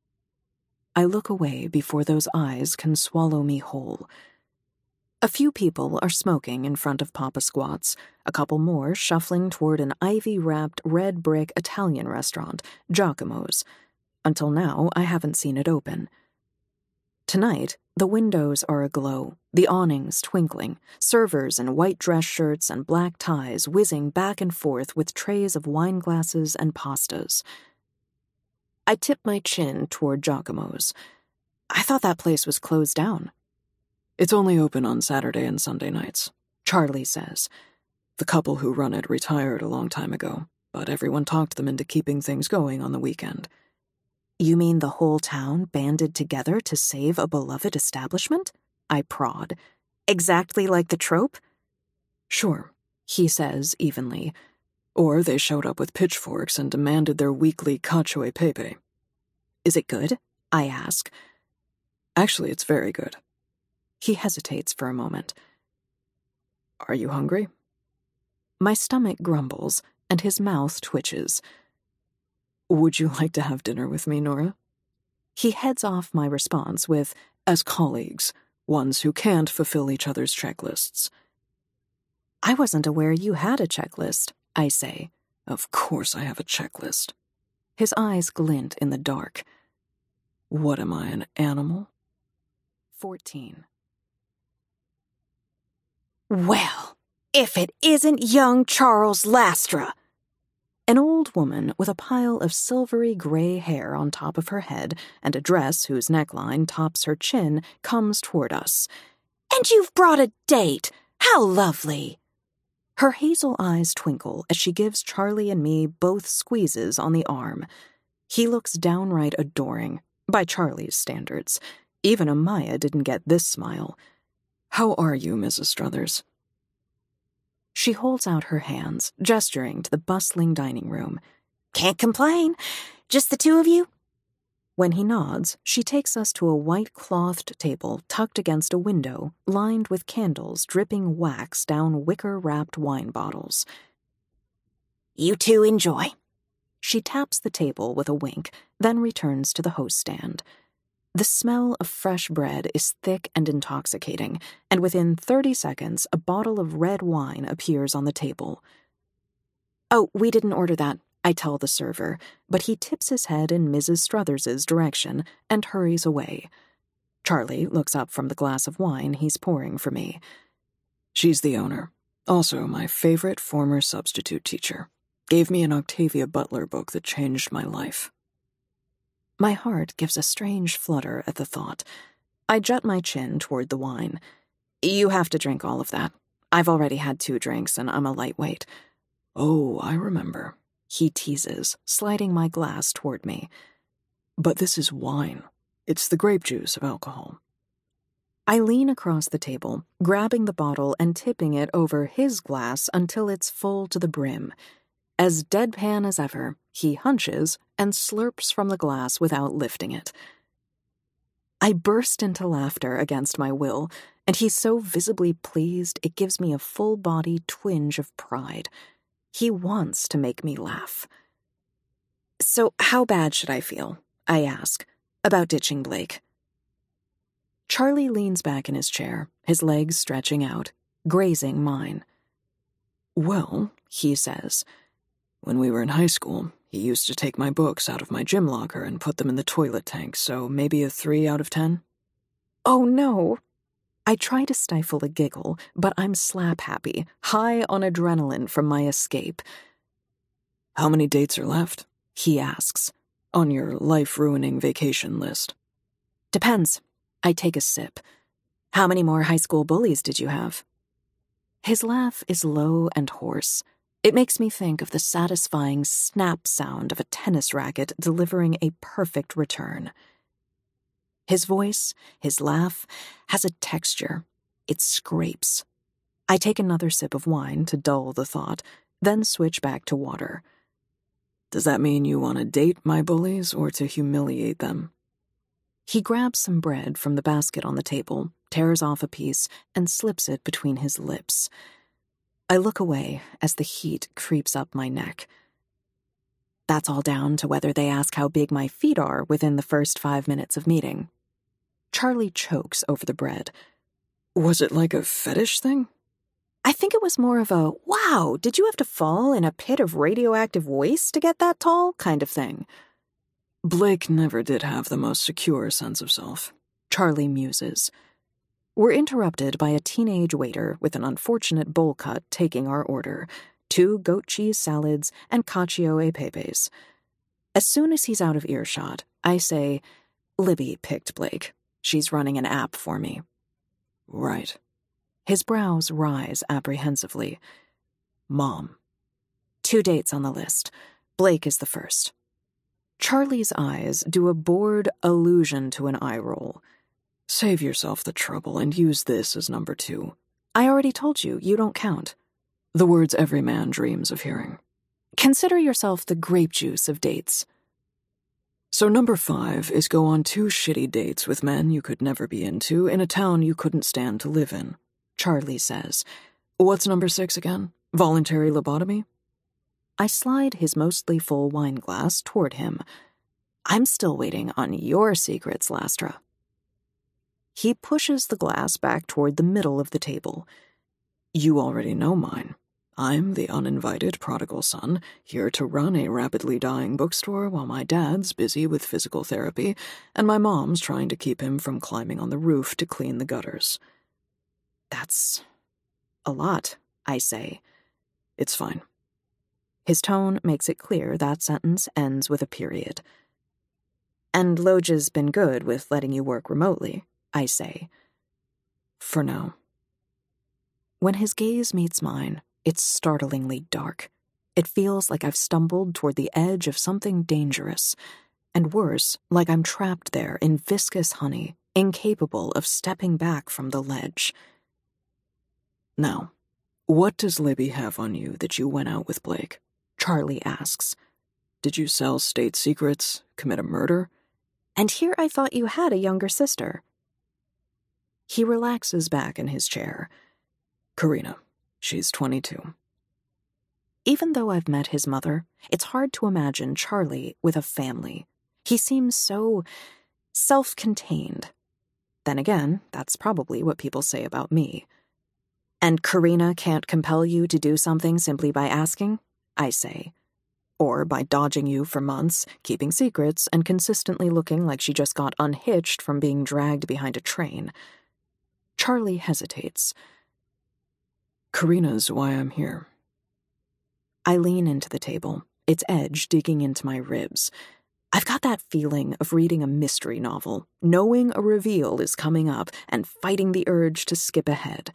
I look away before those eyes can swallow me whole. A few people are smoking in front of Papa Squat's, a couple more shuffling toward an ivy-wrapped red brick Italian restaurant, Giacomo's. Until now, I haven't seen it open. Tonight, the windows are aglow, the awnings twinkling, servers in white dress shirts and black ties whizzing back and forth with trays of wine glasses and pastas. I tip my chin toward Giacomo's. I thought that place was closed down. "It's only open on Saturday and Sunday nights," Charlie says. "The couple who run it retired a long time ago, but everyone talked them into keeping things going on the weekend." "You mean the whole town banded together to save a beloved establishment?" I prod. "Exactly like the trope?" "Sure," he says evenly. "Or they showed up with pitchforks and demanded their weekly cacio e pepe." "Is it good?" I ask. "Actually, it's very good." He hesitates for a moment. "Are you hungry?" My stomach grumbles, and his mouth twitches. "Would you like to have dinner with me, Nora?" He heads off my response with, "As colleagues, ones who can't fulfill each other's checklists." "I wasn't aware you had a checklist," I say. "Of course I have a checklist." His eyes glint in the dark. "What am I, an animal?" 14. "Well, if it isn't young Charles Lastra!" An old woman with a pile of silvery gray hair on top of her head and a dress whose neckline tops her chin comes toward us. "And you've brought a date! How lovely!" Her hazel eyes twinkle as she gives Charlie and me both squeezes on the arm. He looks downright adoring, by Charlie's standards. Even Amaya didn't get this smile. "How are you, Mrs. Struthers?" She holds out her hands, gesturing to the bustling dining room. "Can't complain. Just the two of you?" When he nods, she takes us to a white-clothed table tucked against a window, lined with candles dripping wax down wicker-wrapped wine bottles. You two enjoy. She taps the table with a wink, then returns to the host stand. The smell of fresh bread is thick and intoxicating, and within 30 seconds, a bottle of red wine appears on the table. "Oh, we didn't order that," I tell the server, but he tips his head in Mrs. Struthers's direction and hurries away. Charlie looks up from the glass of wine he's pouring for me. "She's the owner. Also my favorite former substitute teacher. Gave me an Octavia Butler book that changed my life." My heart gives a strange flutter at the thought. I jut my chin toward the wine. "You have to drink all of that. I've already had 2 drinks and I'm a lightweight." "Oh, I remember," he teases, sliding my glass toward me. "But this is wine. It's the grape juice of alcohol." I lean across the table, grabbing the bottle and tipping it over his glass until it's full to the brim. As deadpan as ever, he hunches and slurps from the glass without lifting it. I burst into laughter against my will, and he's so visibly pleased it gives me a full-body twinge of pride. He wants to make me laugh. "So how bad should I feel," I ask, "about ditching Blake?" Charlie leans back in his chair, his legs stretching out, grazing mine. "Well," he says, "when we were in high school, he used to take my books out of my gym locker and put them in the toilet tank, so maybe a 3 out of 10. "Oh, no." I try to stifle a giggle, but I'm slap-happy, high on adrenaline from my escape. "How many dates are left?" he asks, "on your life-ruining vacation list." "Depends." I take a sip. "How many more high school bullies did you have?" His laugh is low and hoarse. It makes me think of the satisfying snap sound of a tennis racket delivering a perfect return. His voice, his laugh, has a texture. It scrapes. I take another sip of wine to dull the thought, then switch back to water. "Does that mean you want to date my bullies or to humiliate them?" He grabs some bread from the basket on the table, tears off a piece, and slips it between his lips. I look away as the heat creeps up my neck. That's all down to whether they ask how big my feet are within the first 5 minutes of meeting. Charlie chokes over the bread. "Was it like a fetish thing?" I think it was more of a, "Wow, did you have to fall in a pit of radioactive waste to get that tall?" kind of thing. "Blake never did have the most secure sense of self," Charlie muses. We're interrupted by a teenage waiter with an unfortunate bowl cut taking our order, 2 goat cheese salads and cacio e pepes. As soon as he's out of earshot, I say, "Libby picked Blake. She's running an app for me." "Right." His brows rise apprehensively. "Mom." 2 dates on the list. Blake is the first. Charlie's eyes do a bored allusion to an eye roll. "Save yourself the trouble and use this as number 2. I already told you, you don't count. The words every man dreams of hearing. Consider yourself the grape juice of dates." "So number 5 is go on 2 shitty dates with men you could never be into in a town you couldn't stand to live in," Charlie says. "What's number 6 again? Voluntary lobotomy?" I slide his mostly full wine glass toward him. "I'm still waiting on your secrets, Lastra." He pushes the glass back toward the middle of the table. "You already know mine. I'm the uninvited prodigal son, here to run a rapidly dying bookstore while my dad's busy with physical therapy and my mom's trying to keep him from climbing on the roof to clean the gutters." "That's a lot," I say. "It's fine." His tone makes it clear that sentence ends with a period. "And Loggia's been good with letting you work remotely," I say. "For now." When his gaze meets mine, it's startlingly dark. It feels like I've stumbled toward the edge of something dangerous, and worse, like I'm trapped there in viscous honey, incapable of stepping back from the ledge. "Now, what does Libby have on you that you went out with Blake?" Charlie asks. "Did you sell state secrets, commit a murder?" And here I thought you had a younger sister. He relaxes back in his chair. Karina, she's 22. Even though I've met his mother, it's hard to imagine Charlie with a family. He seems so self-contained. Then again, that's probably what people say about me. And Karina can't compel you to do something simply by asking, I say. Or by dodging you for months, keeping secrets, and consistently looking like she just got unhitched from being dragged behind a train. Charlie hesitates. Karina's why I'm here. I lean into the table, its edge digging into my ribs. I've got that feeling of reading a mystery novel, knowing a reveal is coming up, and fighting the urge to skip ahead.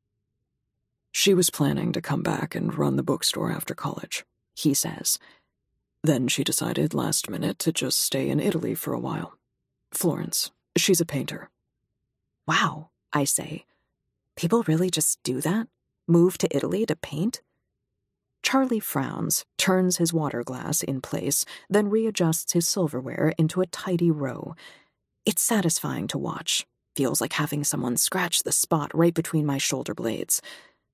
She was planning to come back and run the bookstore after college, he says. Then she decided last minute to just stay in Italy for a while. Florence, she's a painter. Wow, I say. People really just do that? Move to Italy to paint? Charlie frowns, turns his water glass in place, then readjusts his silverware into a tidy row. It's satisfying to watch. Feels like having someone scratch the spot right between my shoulder blades.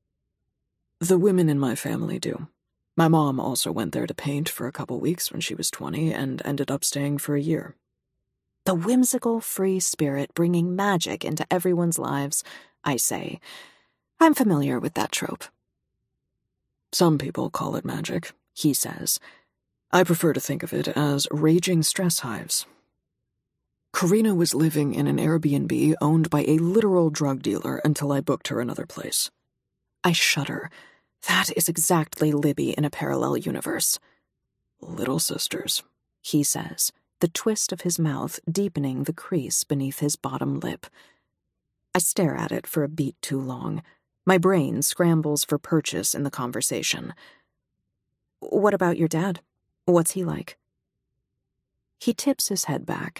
The women in my family do. My mom also went there to paint for a couple weeks when she was 20 and ended up staying for a year. The whimsical, free spirit bringing magic into everyone's lives, I say. I'm familiar with that trope. Some people call it magic, he says. I prefer to think of it as raging stress hives. Karina was living in an Airbnb owned by a literal drug dealer until I booked her another place. I shudder. That is exactly Libby in a parallel universe. Little sisters, he says, the twist of his mouth deepening the crease beneath his bottom lip. I stare at it for a beat too long. My brain scrambles for purchase in the conversation. What about your dad? What's he like? He tips his head back.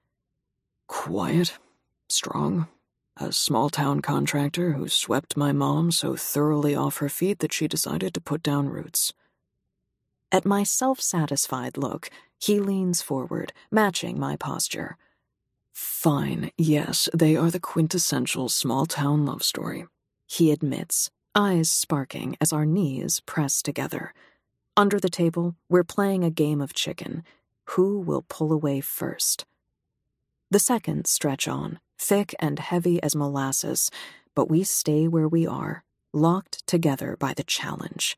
Quiet, strong, a small-town contractor who swept my mom so thoroughly off her feet that she decided to put down roots. At my self-satisfied look, he leans forward, matching my posture. Fine, yes, they are the quintessential small-town love story, he admits, eyes sparking as our knees press together. Under the table, we're playing a game of chicken. Who will pull away first? The seconds stretch on, thick and heavy as molasses, but we stay where we are, locked together by the challenge.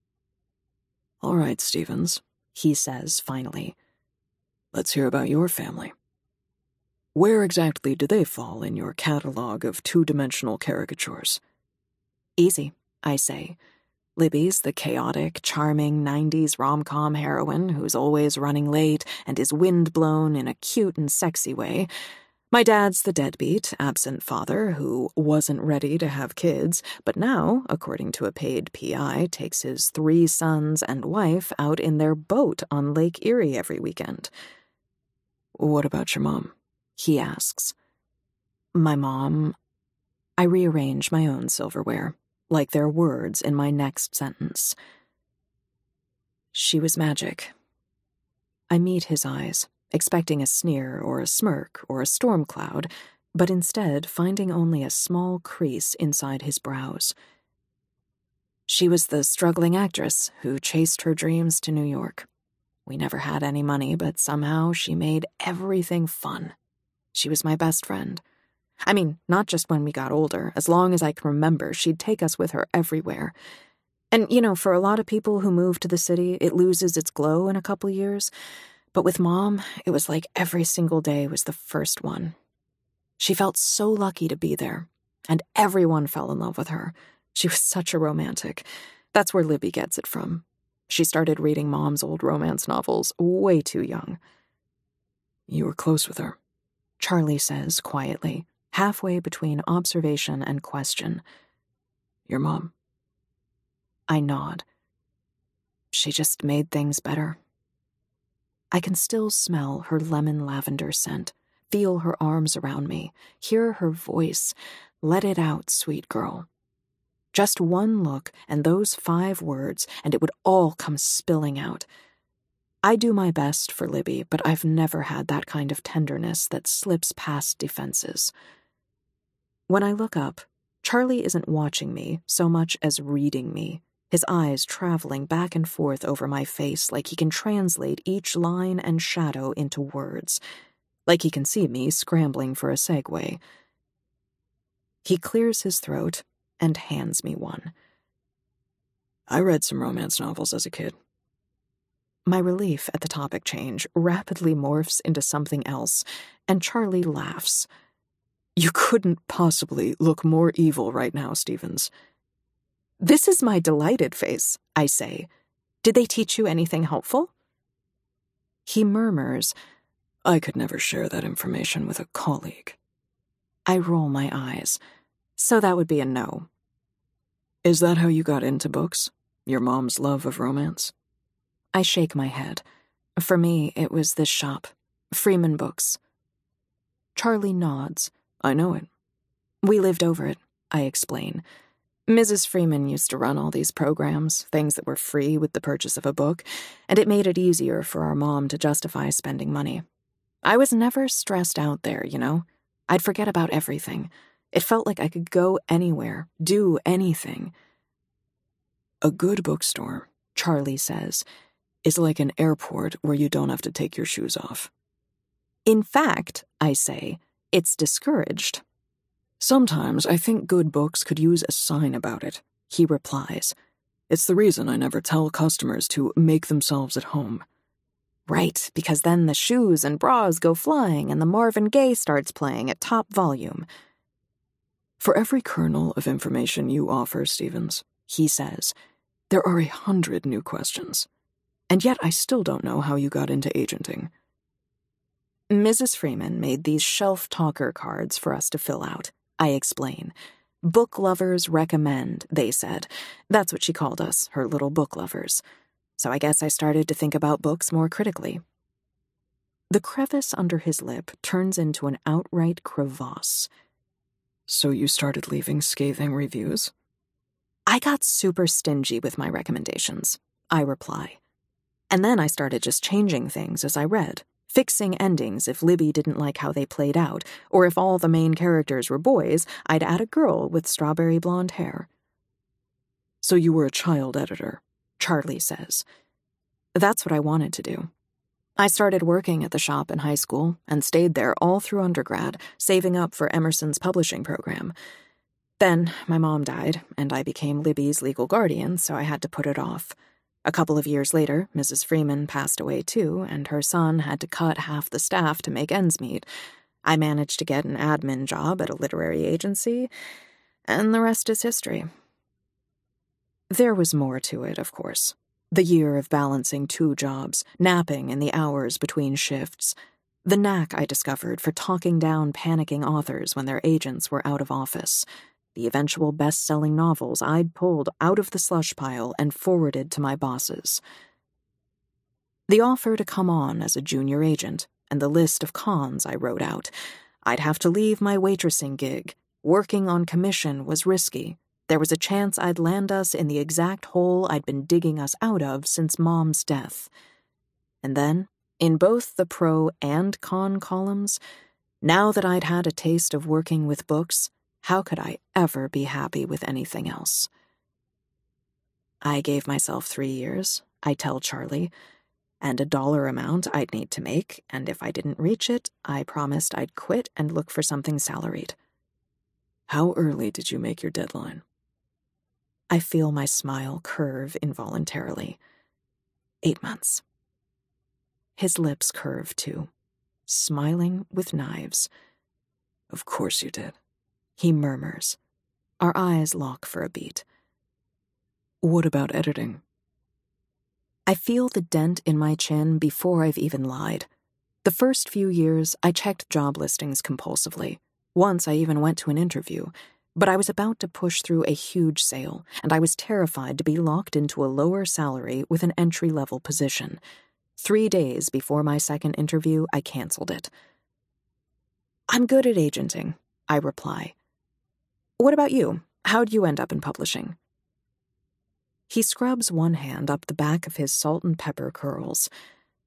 All right, Stevens, he says finally. Let's hear about your family. Where exactly do they fall in your catalog of two-dimensional caricatures? Easy, I say. Libby's the chaotic, charming 90s rom-com heroine who's always running late and is windblown in a cute and sexy way. My dad's the deadbeat, absent father who wasn't ready to have kids, but now, according to a paid PI, takes his 3 sons and wife out in their boat on Lake Erie every weekend. What about your mom? He asks. My mom... I rearrange my own silverware, like they're words in my next sentence. She was magic. I meet his eyes, expecting a sneer or a smirk or a storm cloud, but instead finding only a small crease inside his brows. She was the struggling actress who chased her dreams to New York. We never had any money, but somehow she made everything fun. She was my best friend. I mean, not just when we got older. As long as I can remember, she'd take us with her everywhere. And, for a lot of people who move to the city, it loses its glow in a couple years. But with Mom, it was like every single day was the first one. She felt so lucky to be there, and everyone fell in love with her. She was such a romantic. That's where Libby gets it from. She started reading Mom's old romance novels way too young. You were close with her, Charlie says quietly, halfway between observation and question. Your mom? I nod. She just made things better. I can still smell her lemon lavender scent, feel her arms around me, hear her voice. Let it out, sweet girl. Just one look and those 5 words, and it would all come spilling out. I do my best for Libby, but I've never had that kind of tenderness that slips past defenses. When I look up, Charlie isn't watching me so much as reading me, his eyes traveling back and forth over my face like he can translate each line and shadow into words, like he can see me scrambling for a segue. He clears his throat and hands me one. I read some romance novels as a kid. My relief at the topic change rapidly morphs into something else, and Charlie laughs. You couldn't possibly look more evil right now, Stevens. This is my delighted face, I say. Did they teach you anything helpful? He murmurs, I could never share that information with a colleague. I roll my eyes. So that would be a no. Is that how you got into books? Your mom's love of romance? I shake my head. For me, it was this shop, Freeman Books. Charlie nods. I know it. We lived over it, I explain. Mrs. Freeman used to run all these programs, things that were free with the purchase of a book, and it made it easier for our mom to justify spending money. I was never stressed out there, you know? I'd forget about everything. It felt like I could go anywhere, do anything. A good bookstore, Charlie says, is like an airport where you don't have to take your shoes off. In fact, I say, it's discouraged. Sometimes I think good books could use a sign about it, he replies. It's the reason I never tell customers to make themselves at home. Right, because then the shoes and bras go flying and the Marvin Gaye starts playing at top volume. For every kernel of information you offer, Stevens, he says, there are 100 new questions. And yet I still don't know how you got into agenting. Mrs. Freeman made these shelf talker cards for us to fill out, I explain. Book lovers recommend, they said. That's what she called us, her little book lovers. So I guess I started to think about books more critically. The crevice under his lip turns into an outright crevasse. So you started leaving scathing reviews? I got super stingy with my recommendations, I reply. And then I started just changing things as I read, fixing endings if Libby didn't like how they played out, or if all the main characters were boys, I'd add a girl with strawberry blonde hair. So you were a child editor, Charlie says. That's what I wanted to do. I started working at the shop in high school and stayed there all through undergrad, saving up for Emerson's publishing program. Then my mom died, and I became Libby's legal guardian, so I had to put it off. A couple of years later, Mrs. Freeman passed away too, and her son had to cut half the staff to make ends meet. I managed to get an admin job at a literary agency, and the rest is history. There was more to it, of course. The year of balancing 2 jobs, napping in the hours between shifts. The knack I discovered for talking down panicking authors when their agents were out of office. The eventual best-selling novels I'd pulled out of the slush pile and forwarded to my bosses. The offer to come on as a junior agent, and the list of cons I wrote out. I'd have to leave my waitressing gig. Working on commission was risky. There was a chance I'd land us in the exact hole I'd been digging us out of since Mom's death. And then, in both the pro and con columns, now that I'd had a taste of working with books, how could I ever be happy with anything else? I gave myself 3 years, I tell Charlie, and a dollar amount I'd need to make, and if I didn't reach it, I promised I'd quit and look for something salaried. How early did you make your deadline? I feel my smile curve involuntarily. 8 months. His lips curve too, smiling with knives. Of course you did, he murmurs. Our eyes lock for a beat. What about editing? I feel the dent in my chin before I've even lied. The first few years, I checked job listings compulsively. Once I even went to an interview. But I was about to push through a huge sale, and I was terrified to be locked into a lower salary with an entry-level position. 3 days before my second interview, I canceled it. I'm good at agenting, I reply. What about you? How'd you end up in publishing? He scrubs one hand up the back of his salt and pepper curls.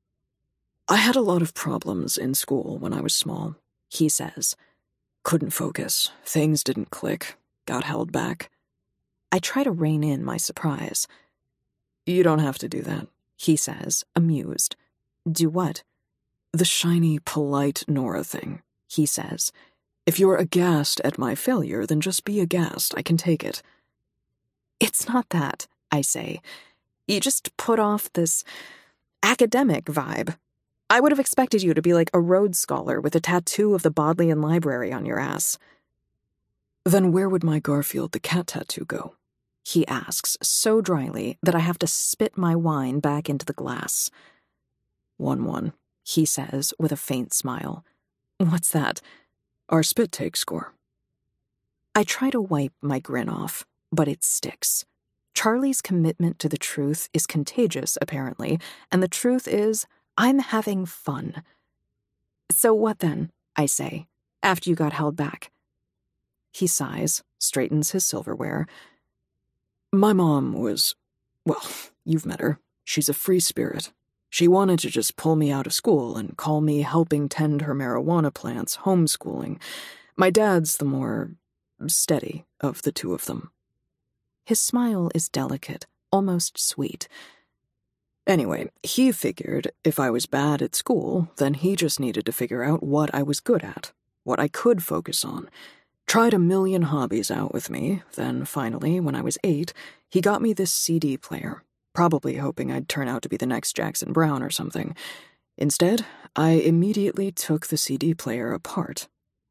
I had a lot of problems in school when I was small, he says. Couldn't focus, things didn't click, got held back. I try to rein in my surprise. You don't have to do that, he says, amused. Do what? The shiny, polite Nora thing, he says. If you're aghast at my failure, then just be aghast. I can take it. It's not that, I say. You just put off this academic vibe. I would have expected you to be like a Rhodes Scholar with a tattoo of the Bodleian Library on your ass. Then where would my Garfield the cat tattoo go? He asks so dryly that I have to spit my wine back into the glass. 1-1, he says with a faint smile. What's that? Our spit take score. I try to wipe my grin off, but it sticks. Charlie's commitment to the truth is contagious, apparently, and the truth is, I'm having fun. So what then, I say, after you got held back? He sighs, straightens his silverware. My mom was, well, you've met her. She's a free spirit. She wanted to just pull me out of school and call me helping tend her marijuana plants, homeschooling. My dad's the more steady of the two of them. His smile is delicate, almost sweet. Anyway, he figured if I was bad at school, then he just needed to figure out what I was good at, what I could focus on. Tried a million hobbies out with me, then finally, when I was 8, he got me this CD player, probably hoping I'd turn out to be the next Jackson Browne or something. Instead, I immediately took the CD player apart.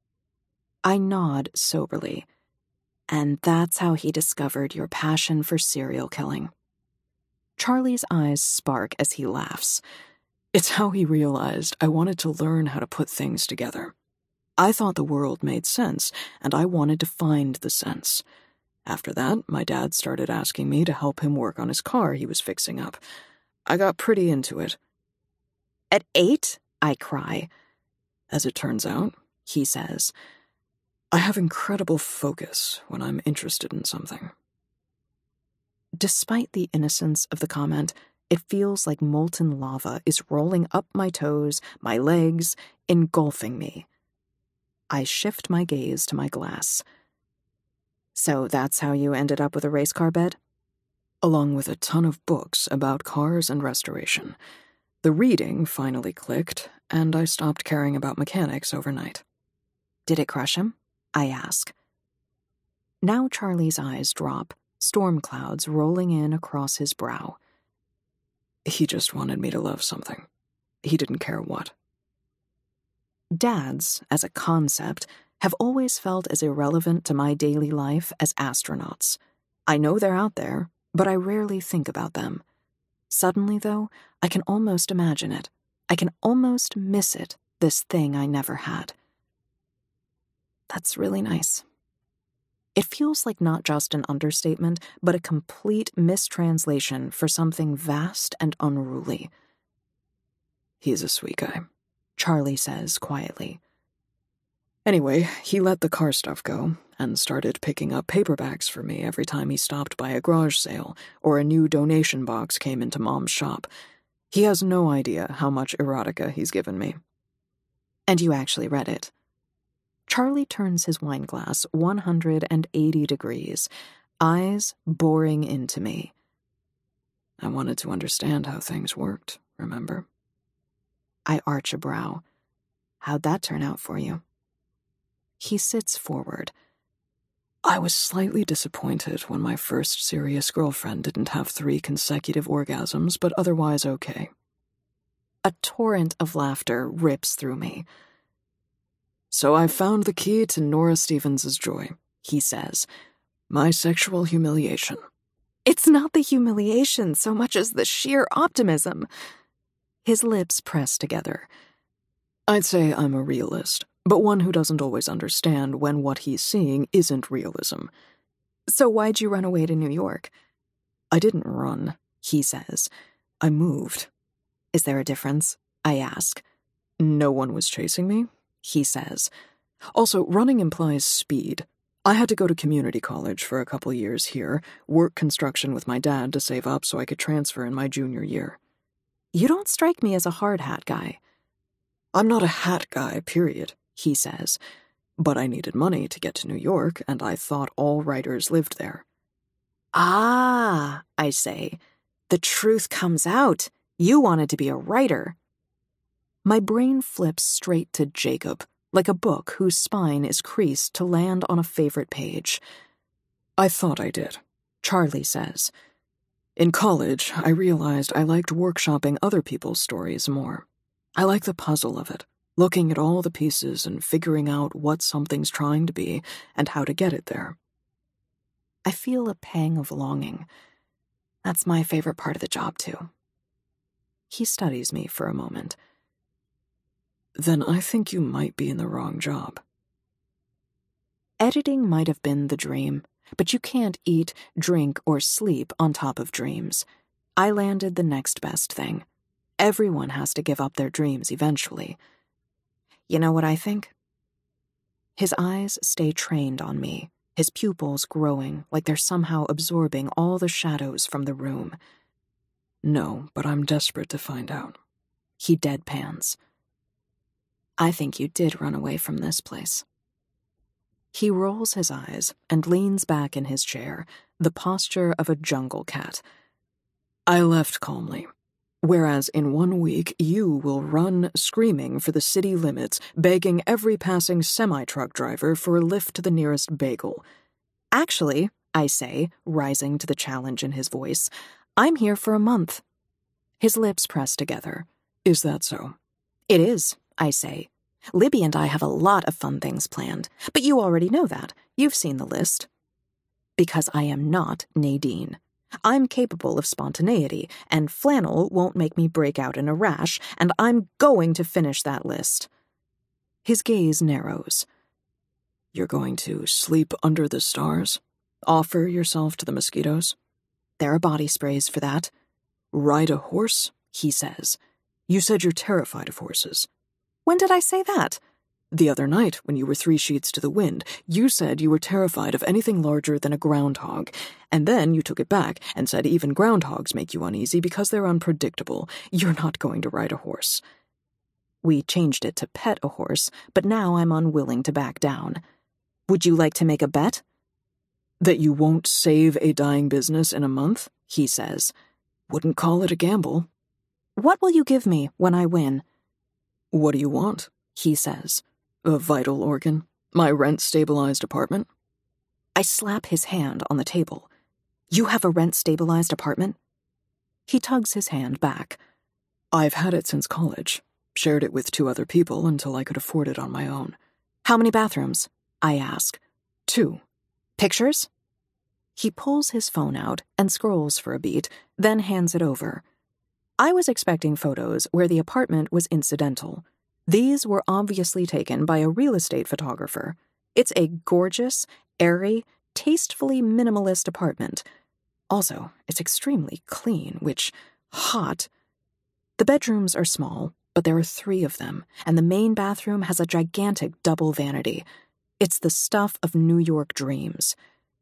I nod soberly. And that's how he discovered your passion for serial killing. Charlie's eyes spark as he laughs. It's how he realized I wanted to learn how to put things together. I thought the world made sense, and I wanted to find the sense. After that, my dad started asking me to help him work on his car he was fixing up. I got pretty into it. At 8, I cry. As it turns out, he says, I have incredible focus when I'm interested in something. Despite the innocence of the comment, it feels like molten lava is rolling up my toes, my legs, engulfing me. I shift my gaze to my glass. So that's how you ended up with a race car bed? Along with a ton of books about cars and restoration. The reading finally clicked, and I stopped caring about mechanics overnight. Did it crush him? I ask. Now Charlie's eyes drop, storm clouds rolling in across his brow. He just wanted me to love something. He didn't care what. Dads, as a concept, have always felt as irrelevant to my daily life as astronauts. I know they're out there, but I rarely think about them. Suddenly, though, I can almost imagine it. I can almost miss it, this thing I never had. That's really nice. It feels like not just an understatement, but a complete mistranslation for something vast and unruly. He's a sweet guy, Charlie says quietly. Anyway, he let the car stuff go and started picking up paperbacks for me every time he stopped by a garage sale or a new donation box came into Mom's shop. He has no idea how much erotica he's given me. And you actually read it. Charlie turns his wine glass 180 degrees, eyes boring into me. I wanted to understand how things worked, remember? I arch a brow. How'd that turn out for you? He sits forward. I was slightly disappointed when my first serious girlfriend didn't have 3 consecutive orgasms, but otherwise okay. A torrent of laughter rips through me. So I found the key to Nora Stevens' joy, he says. My sexual humiliation. It's not the humiliation so much as the sheer optimism. His lips press together. I'd say I'm a realist, but one who doesn't always understand when what he's seeing isn't realism. So why'd you run away to New York? I didn't run, he says. I moved. Is there a difference? I ask. No one was chasing me, he says. Also, running implies speed. I had to go to community college for a couple years here, work construction with my dad to save up so I could transfer in my junior year. You don't strike me as a hard hat guy. I'm not a hat guy, period, he says. But I needed money to get to New York, and I thought all writers lived there. Ah, I say. The truth comes out. You wanted to be a writer. My brain flips straight to Jacob, like a book whose spine is creased to land on a favorite page. I thought I did, Charlie says. In college, I realized I liked workshopping other people's stories more. I like the puzzle of it, looking at all the pieces and figuring out what something's trying to be and how to get it there. I feel a pang of longing. That's my favorite part of the job, too. He studies me for a moment. Then I think you might be in the wrong job. Editing might have been the dream, but you can't eat, drink, or sleep on top of dreams. I landed the next best thing. Everyone has to give up their dreams eventually. You know what I think? His eyes stay trained on me, his pupils growing like they're somehow absorbing all the shadows from the room. No, but I'm desperate to find out. He deadpans. I think you did run away from this place. He rolls his eyes and leans back in his chair, the posture of a jungle cat. I left calmly. Whereas in 1 week, you will run screaming for the city limits, begging every passing semi-truck driver for a lift to the nearest bagel. Actually, I say, rising to the challenge in his voice, I'm here for a month. His lips press together. Is that so? It is, I say. Libby and I have a lot of fun things planned, but you already know that. You've seen the list. Because I am not Nadine. I'm capable of spontaneity, and flannel won't make me break out in a rash, and I'm going to finish that list. His gaze narrows. You're going to sleep under the stars? Offer yourself to the mosquitoes? There are body sprays for that. Ride a horse? He says. You said you're terrified of horses. When did I say that? The other night, when you were 3 sheets to the wind, you said you were terrified of anything larger than a groundhog, and then you took it back and said even groundhogs make you uneasy because they're unpredictable. You're not going to ride a horse. We changed it to pet a horse, but now I'm unwilling to back down. Would you like to make a bet? That you won't save a dying business in a month, he says. Wouldn't call it a gamble. What will you give me when I win? What do you want? He says. A vital organ? My rent-stabilized apartment? I slap his hand on the table. You have a rent-stabilized apartment? He tugs his hand back. I've had it since college. Shared it with 2 other people until I could afford it on my own. How many bathrooms? I ask. 2. Pictures? He pulls his phone out and scrolls for a beat, then hands it over. I was expecting photos where the apartment was incidental. These were obviously taken by a real estate photographer. It's a gorgeous, airy, tastefully minimalist apartment. Also, it's extremely clean, which, hot. The bedrooms are small, but there are 3 of them, and the main bathroom has a gigantic double vanity. It's the stuff of New York dreams.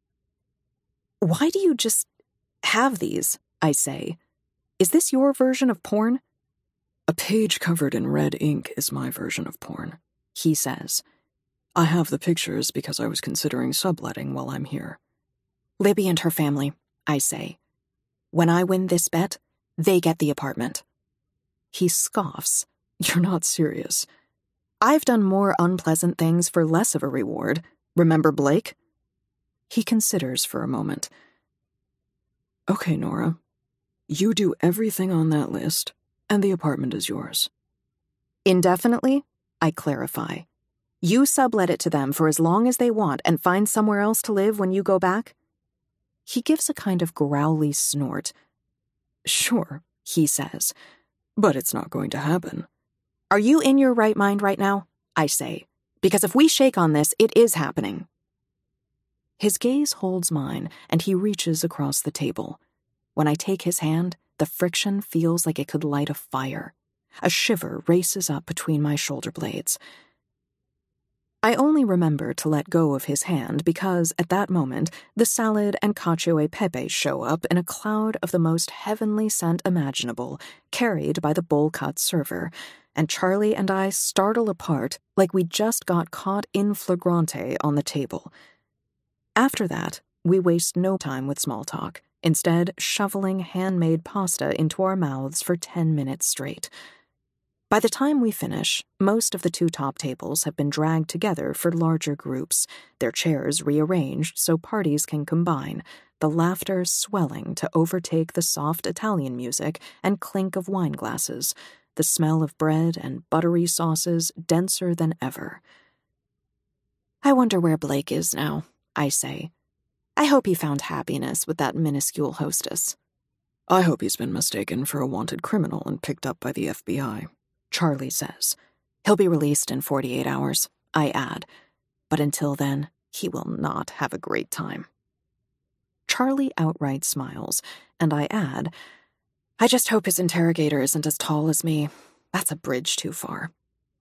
Why do you just have these? I say. Is this your version of porn? A page covered in red ink is my version of porn, he says. I have the pictures because I was considering subletting while I'm here. Libby and her family, I say. When I win this bet, they get the apartment. He scoffs. You're not serious. I've done more unpleasant things for less of a reward. Remember Blake? He considers for a moment. Okay, Nora. You do everything on that list, and the apartment is yours. Indefinitely? I clarify. You sublet it to them for as long as they want and find somewhere else to live when you go back? He gives a kind of growly snort. Sure, he says, but it's not going to happen. Are you in your right mind right now? I say, because if we shake on this, it is happening. His gaze holds mine, and he reaches across the table. When I take his hand, the friction feels like it could light a fire. A shiver races up between my shoulder blades. I only remember to let go of his hand because, at that moment, the salad and cacio e pepe show up in a cloud of the most heavenly scent imaginable, carried by the bowl-cut server, and Charlie and I startle apart like we just got caught in flagrante on the table. After that, we waste no time with small talk, instead shoveling handmade pasta into our mouths for 10 minutes straight. By the time we finish, most of the two top tables have been dragged together for larger groups, their chairs rearranged so parties can combine, the laughter swelling to overtake the soft Italian music and clink of wine glasses, the smell of bread and buttery sauces denser than ever. I wonder where Blake is now, I say. I hope he found happiness with that minuscule hostess. I hope he's been mistaken for a wanted criminal and picked up by the FBI, Charlie says. He'll be released in 48 hours, I add. But until then, he will not have a great time. Charlie outright smiles, and I add, I just hope his interrogator isn't as tall as me. That's a bridge too far.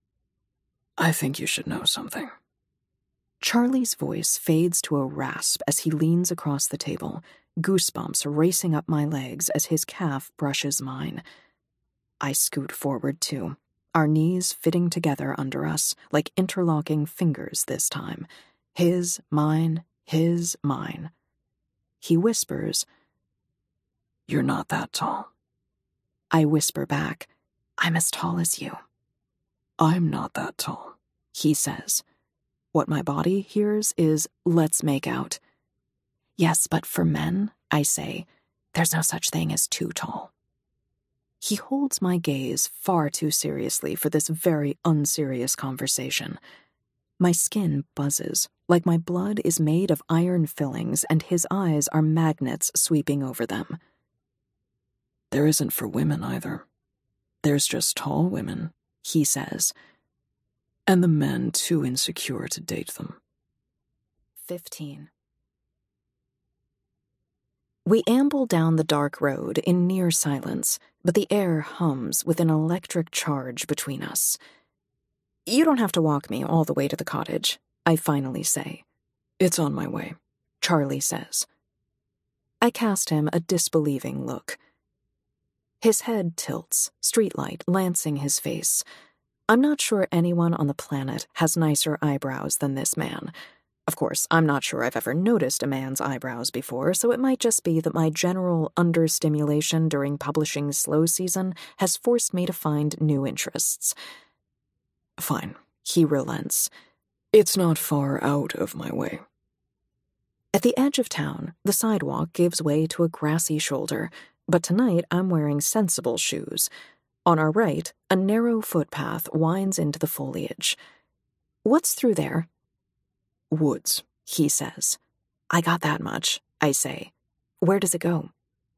I think you should know something. Charlie's voice fades to a rasp as he leans across the table, goosebumps racing up my legs as his calf brushes mine. I scoot forward too, our knees fitting together under us like interlocking fingers this time. His, mine, his, mine. He whispers, You're not that tall. I whisper back, I'm as tall as you. I'm not that tall, he says. What my body hears is, let's make out. Yes, but for men, I say, there's no such thing as too tall. He holds my gaze far too seriously for this very unserious conversation. My skin buzzes, like my blood is made of iron fillings and his eyes are magnets sweeping over them. There isn't for women either. There's just tall women, he says, and the men too insecure to date them. 15. We amble down the dark road in near silence, but the air hums with an electric charge between us. You don't have to walk me all the way to the cottage, I finally say. It's on my way, Charlie says. I cast him a disbelieving look. His head tilts, streetlight lancing his face. I'm not sure anyone on the planet has nicer eyebrows than this man. Of course, I'm not sure I've ever noticed a man's eyebrows before, so it might just be that my general understimulation during publishing's slow season has forced me to find new interests. Fine, he relents. It's not far out of my way. At the edge of town, the sidewalk gives way to a grassy shoulder, but tonight I'm wearing sensible shoes. On our right, a narrow footpath winds into the foliage. What's through there? Woods, he says. I got that much, I say. Where does it go?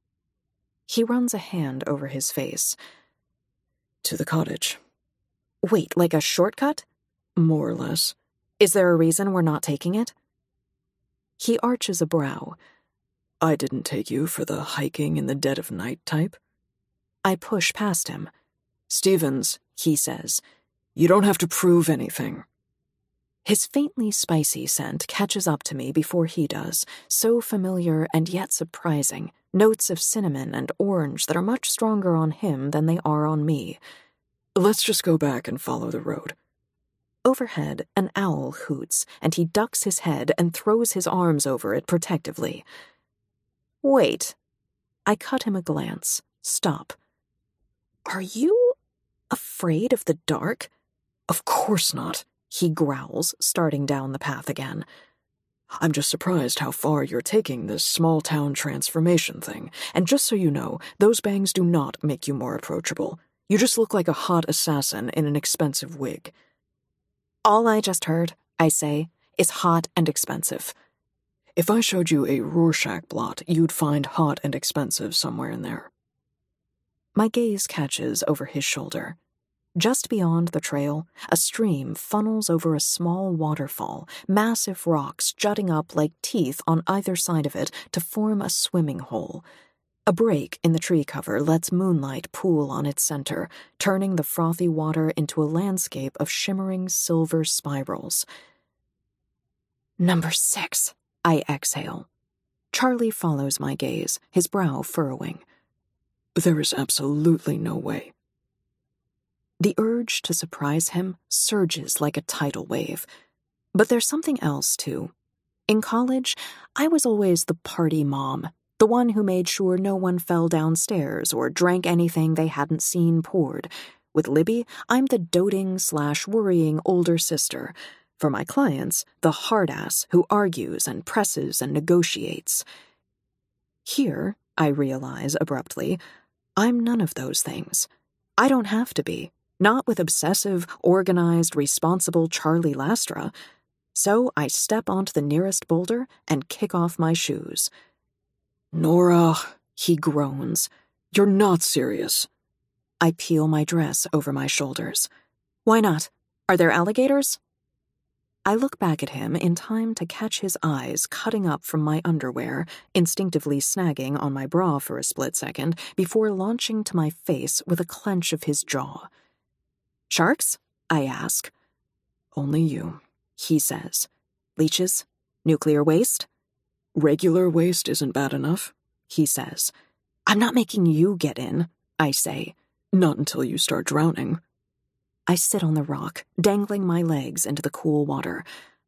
He runs a hand over his face. To the cottage. Wait, like a shortcut? More or less. Is there a reason we're not taking it? He arches a brow. I didn't take you for the hiking in the dead of night type. I push past him. Stevens, he says, you don't have to prove anything. His faintly spicy scent catches up to me before he does, so familiar and yet surprising, notes of cinnamon and orange that are much stronger on him than they are on me. Let's just go back and follow the road. Overhead, an owl hoots, and he ducks his head and throws his arms over it protectively. Wait. I cut him a glance. Stop. Are you afraid of the dark? Of course not, he growls, starting down the path again. I'm just surprised how far you're taking this small-town transformation thing, and just so you know, those bangs do not make you more approachable. You just look like a hot assassin in an expensive wig. All I just heard, I say, is hot and expensive. If I showed you a Rorschach blot, you'd find hot and expensive somewhere in there. My gaze catches over his shoulder. Just beyond the trail, a stream funnels over a small waterfall, massive rocks jutting up like teeth on either side of it to form a swimming hole. A break in the tree cover lets moonlight pool on its center, turning the frothy water into a landscape of shimmering silver spirals. Number 6, I exhale. Charlie follows my gaze, his brow furrowing. There is absolutely no way. The urge to surprise him surges like a tidal wave. But there's something else, too. In college, I was always the party mom, the one who made sure no one fell downstairs or drank anything they hadn't seen poured. With Libby, I'm the doting/worrying older sister. For my clients, the hard-ass who argues and presses and negotiates. Here, I realize abruptly, I'm none of those things. I don't have to be, not with obsessive, organized, responsible Charlie Lastra. So I step onto the nearest boulder and kick off my shoes. Nora, He groans. you're not serious. I peel my dress over my shoulders. Why not? Are there alligators? I look back at him in time to catch his eyes cutting up from my underwear, instinctively snagging on my bra for a split second before launching to my face with a clench of his jaw. Sharks? I ask. Only you. He says. Leeches? Nuclear waste? Regular waste isn't bad enough, He says. I'm not making you get in, I say. Not until you start drowning. I sit on the rock, dangling my legs into the cool water.